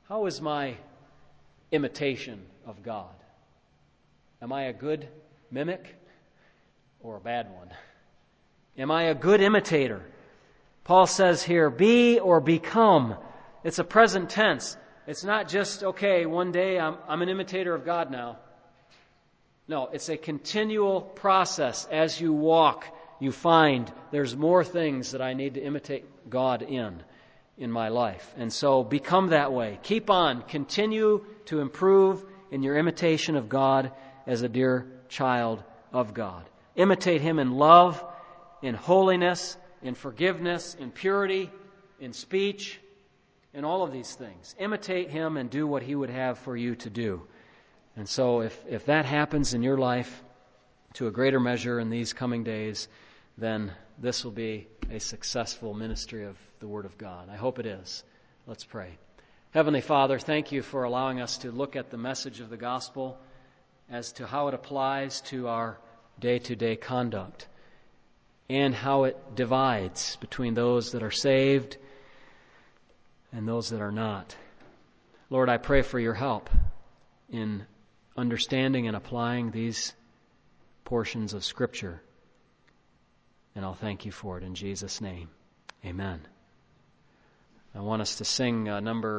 How is my imitation of God? Am I a good mimic or a bad one? Am I a good imitator? Paul says here, be or become. It's a present tense. It's not just, okay, one day I'm an imitator of God now. No, it's a continual process. As you walk, you find there's more things that I need to imitate God in my life. And so become that way. Keep on. Continue to improve in your imitation of God as a dear child of God. Imitate Him in love, in holiness, in forgiveness, in purity, in speech, in all of these things. Imitate Him and do what He would have for you to do. And so if that happens in your life to a greater measure in these coming days, then this will be a successful ministry of the Word of God. I hope it is. Let's pray. Heavenly Father, thank you for allowing us to look at the message of the gospel as to how it applies to our day-to-day conduct and how it divides between those that are saved and those that are not. Lord, I pray for your help in understanding and applying these portions of Scripture. And I'll thank you for it in Jesus' name. Amen. I want us to sing number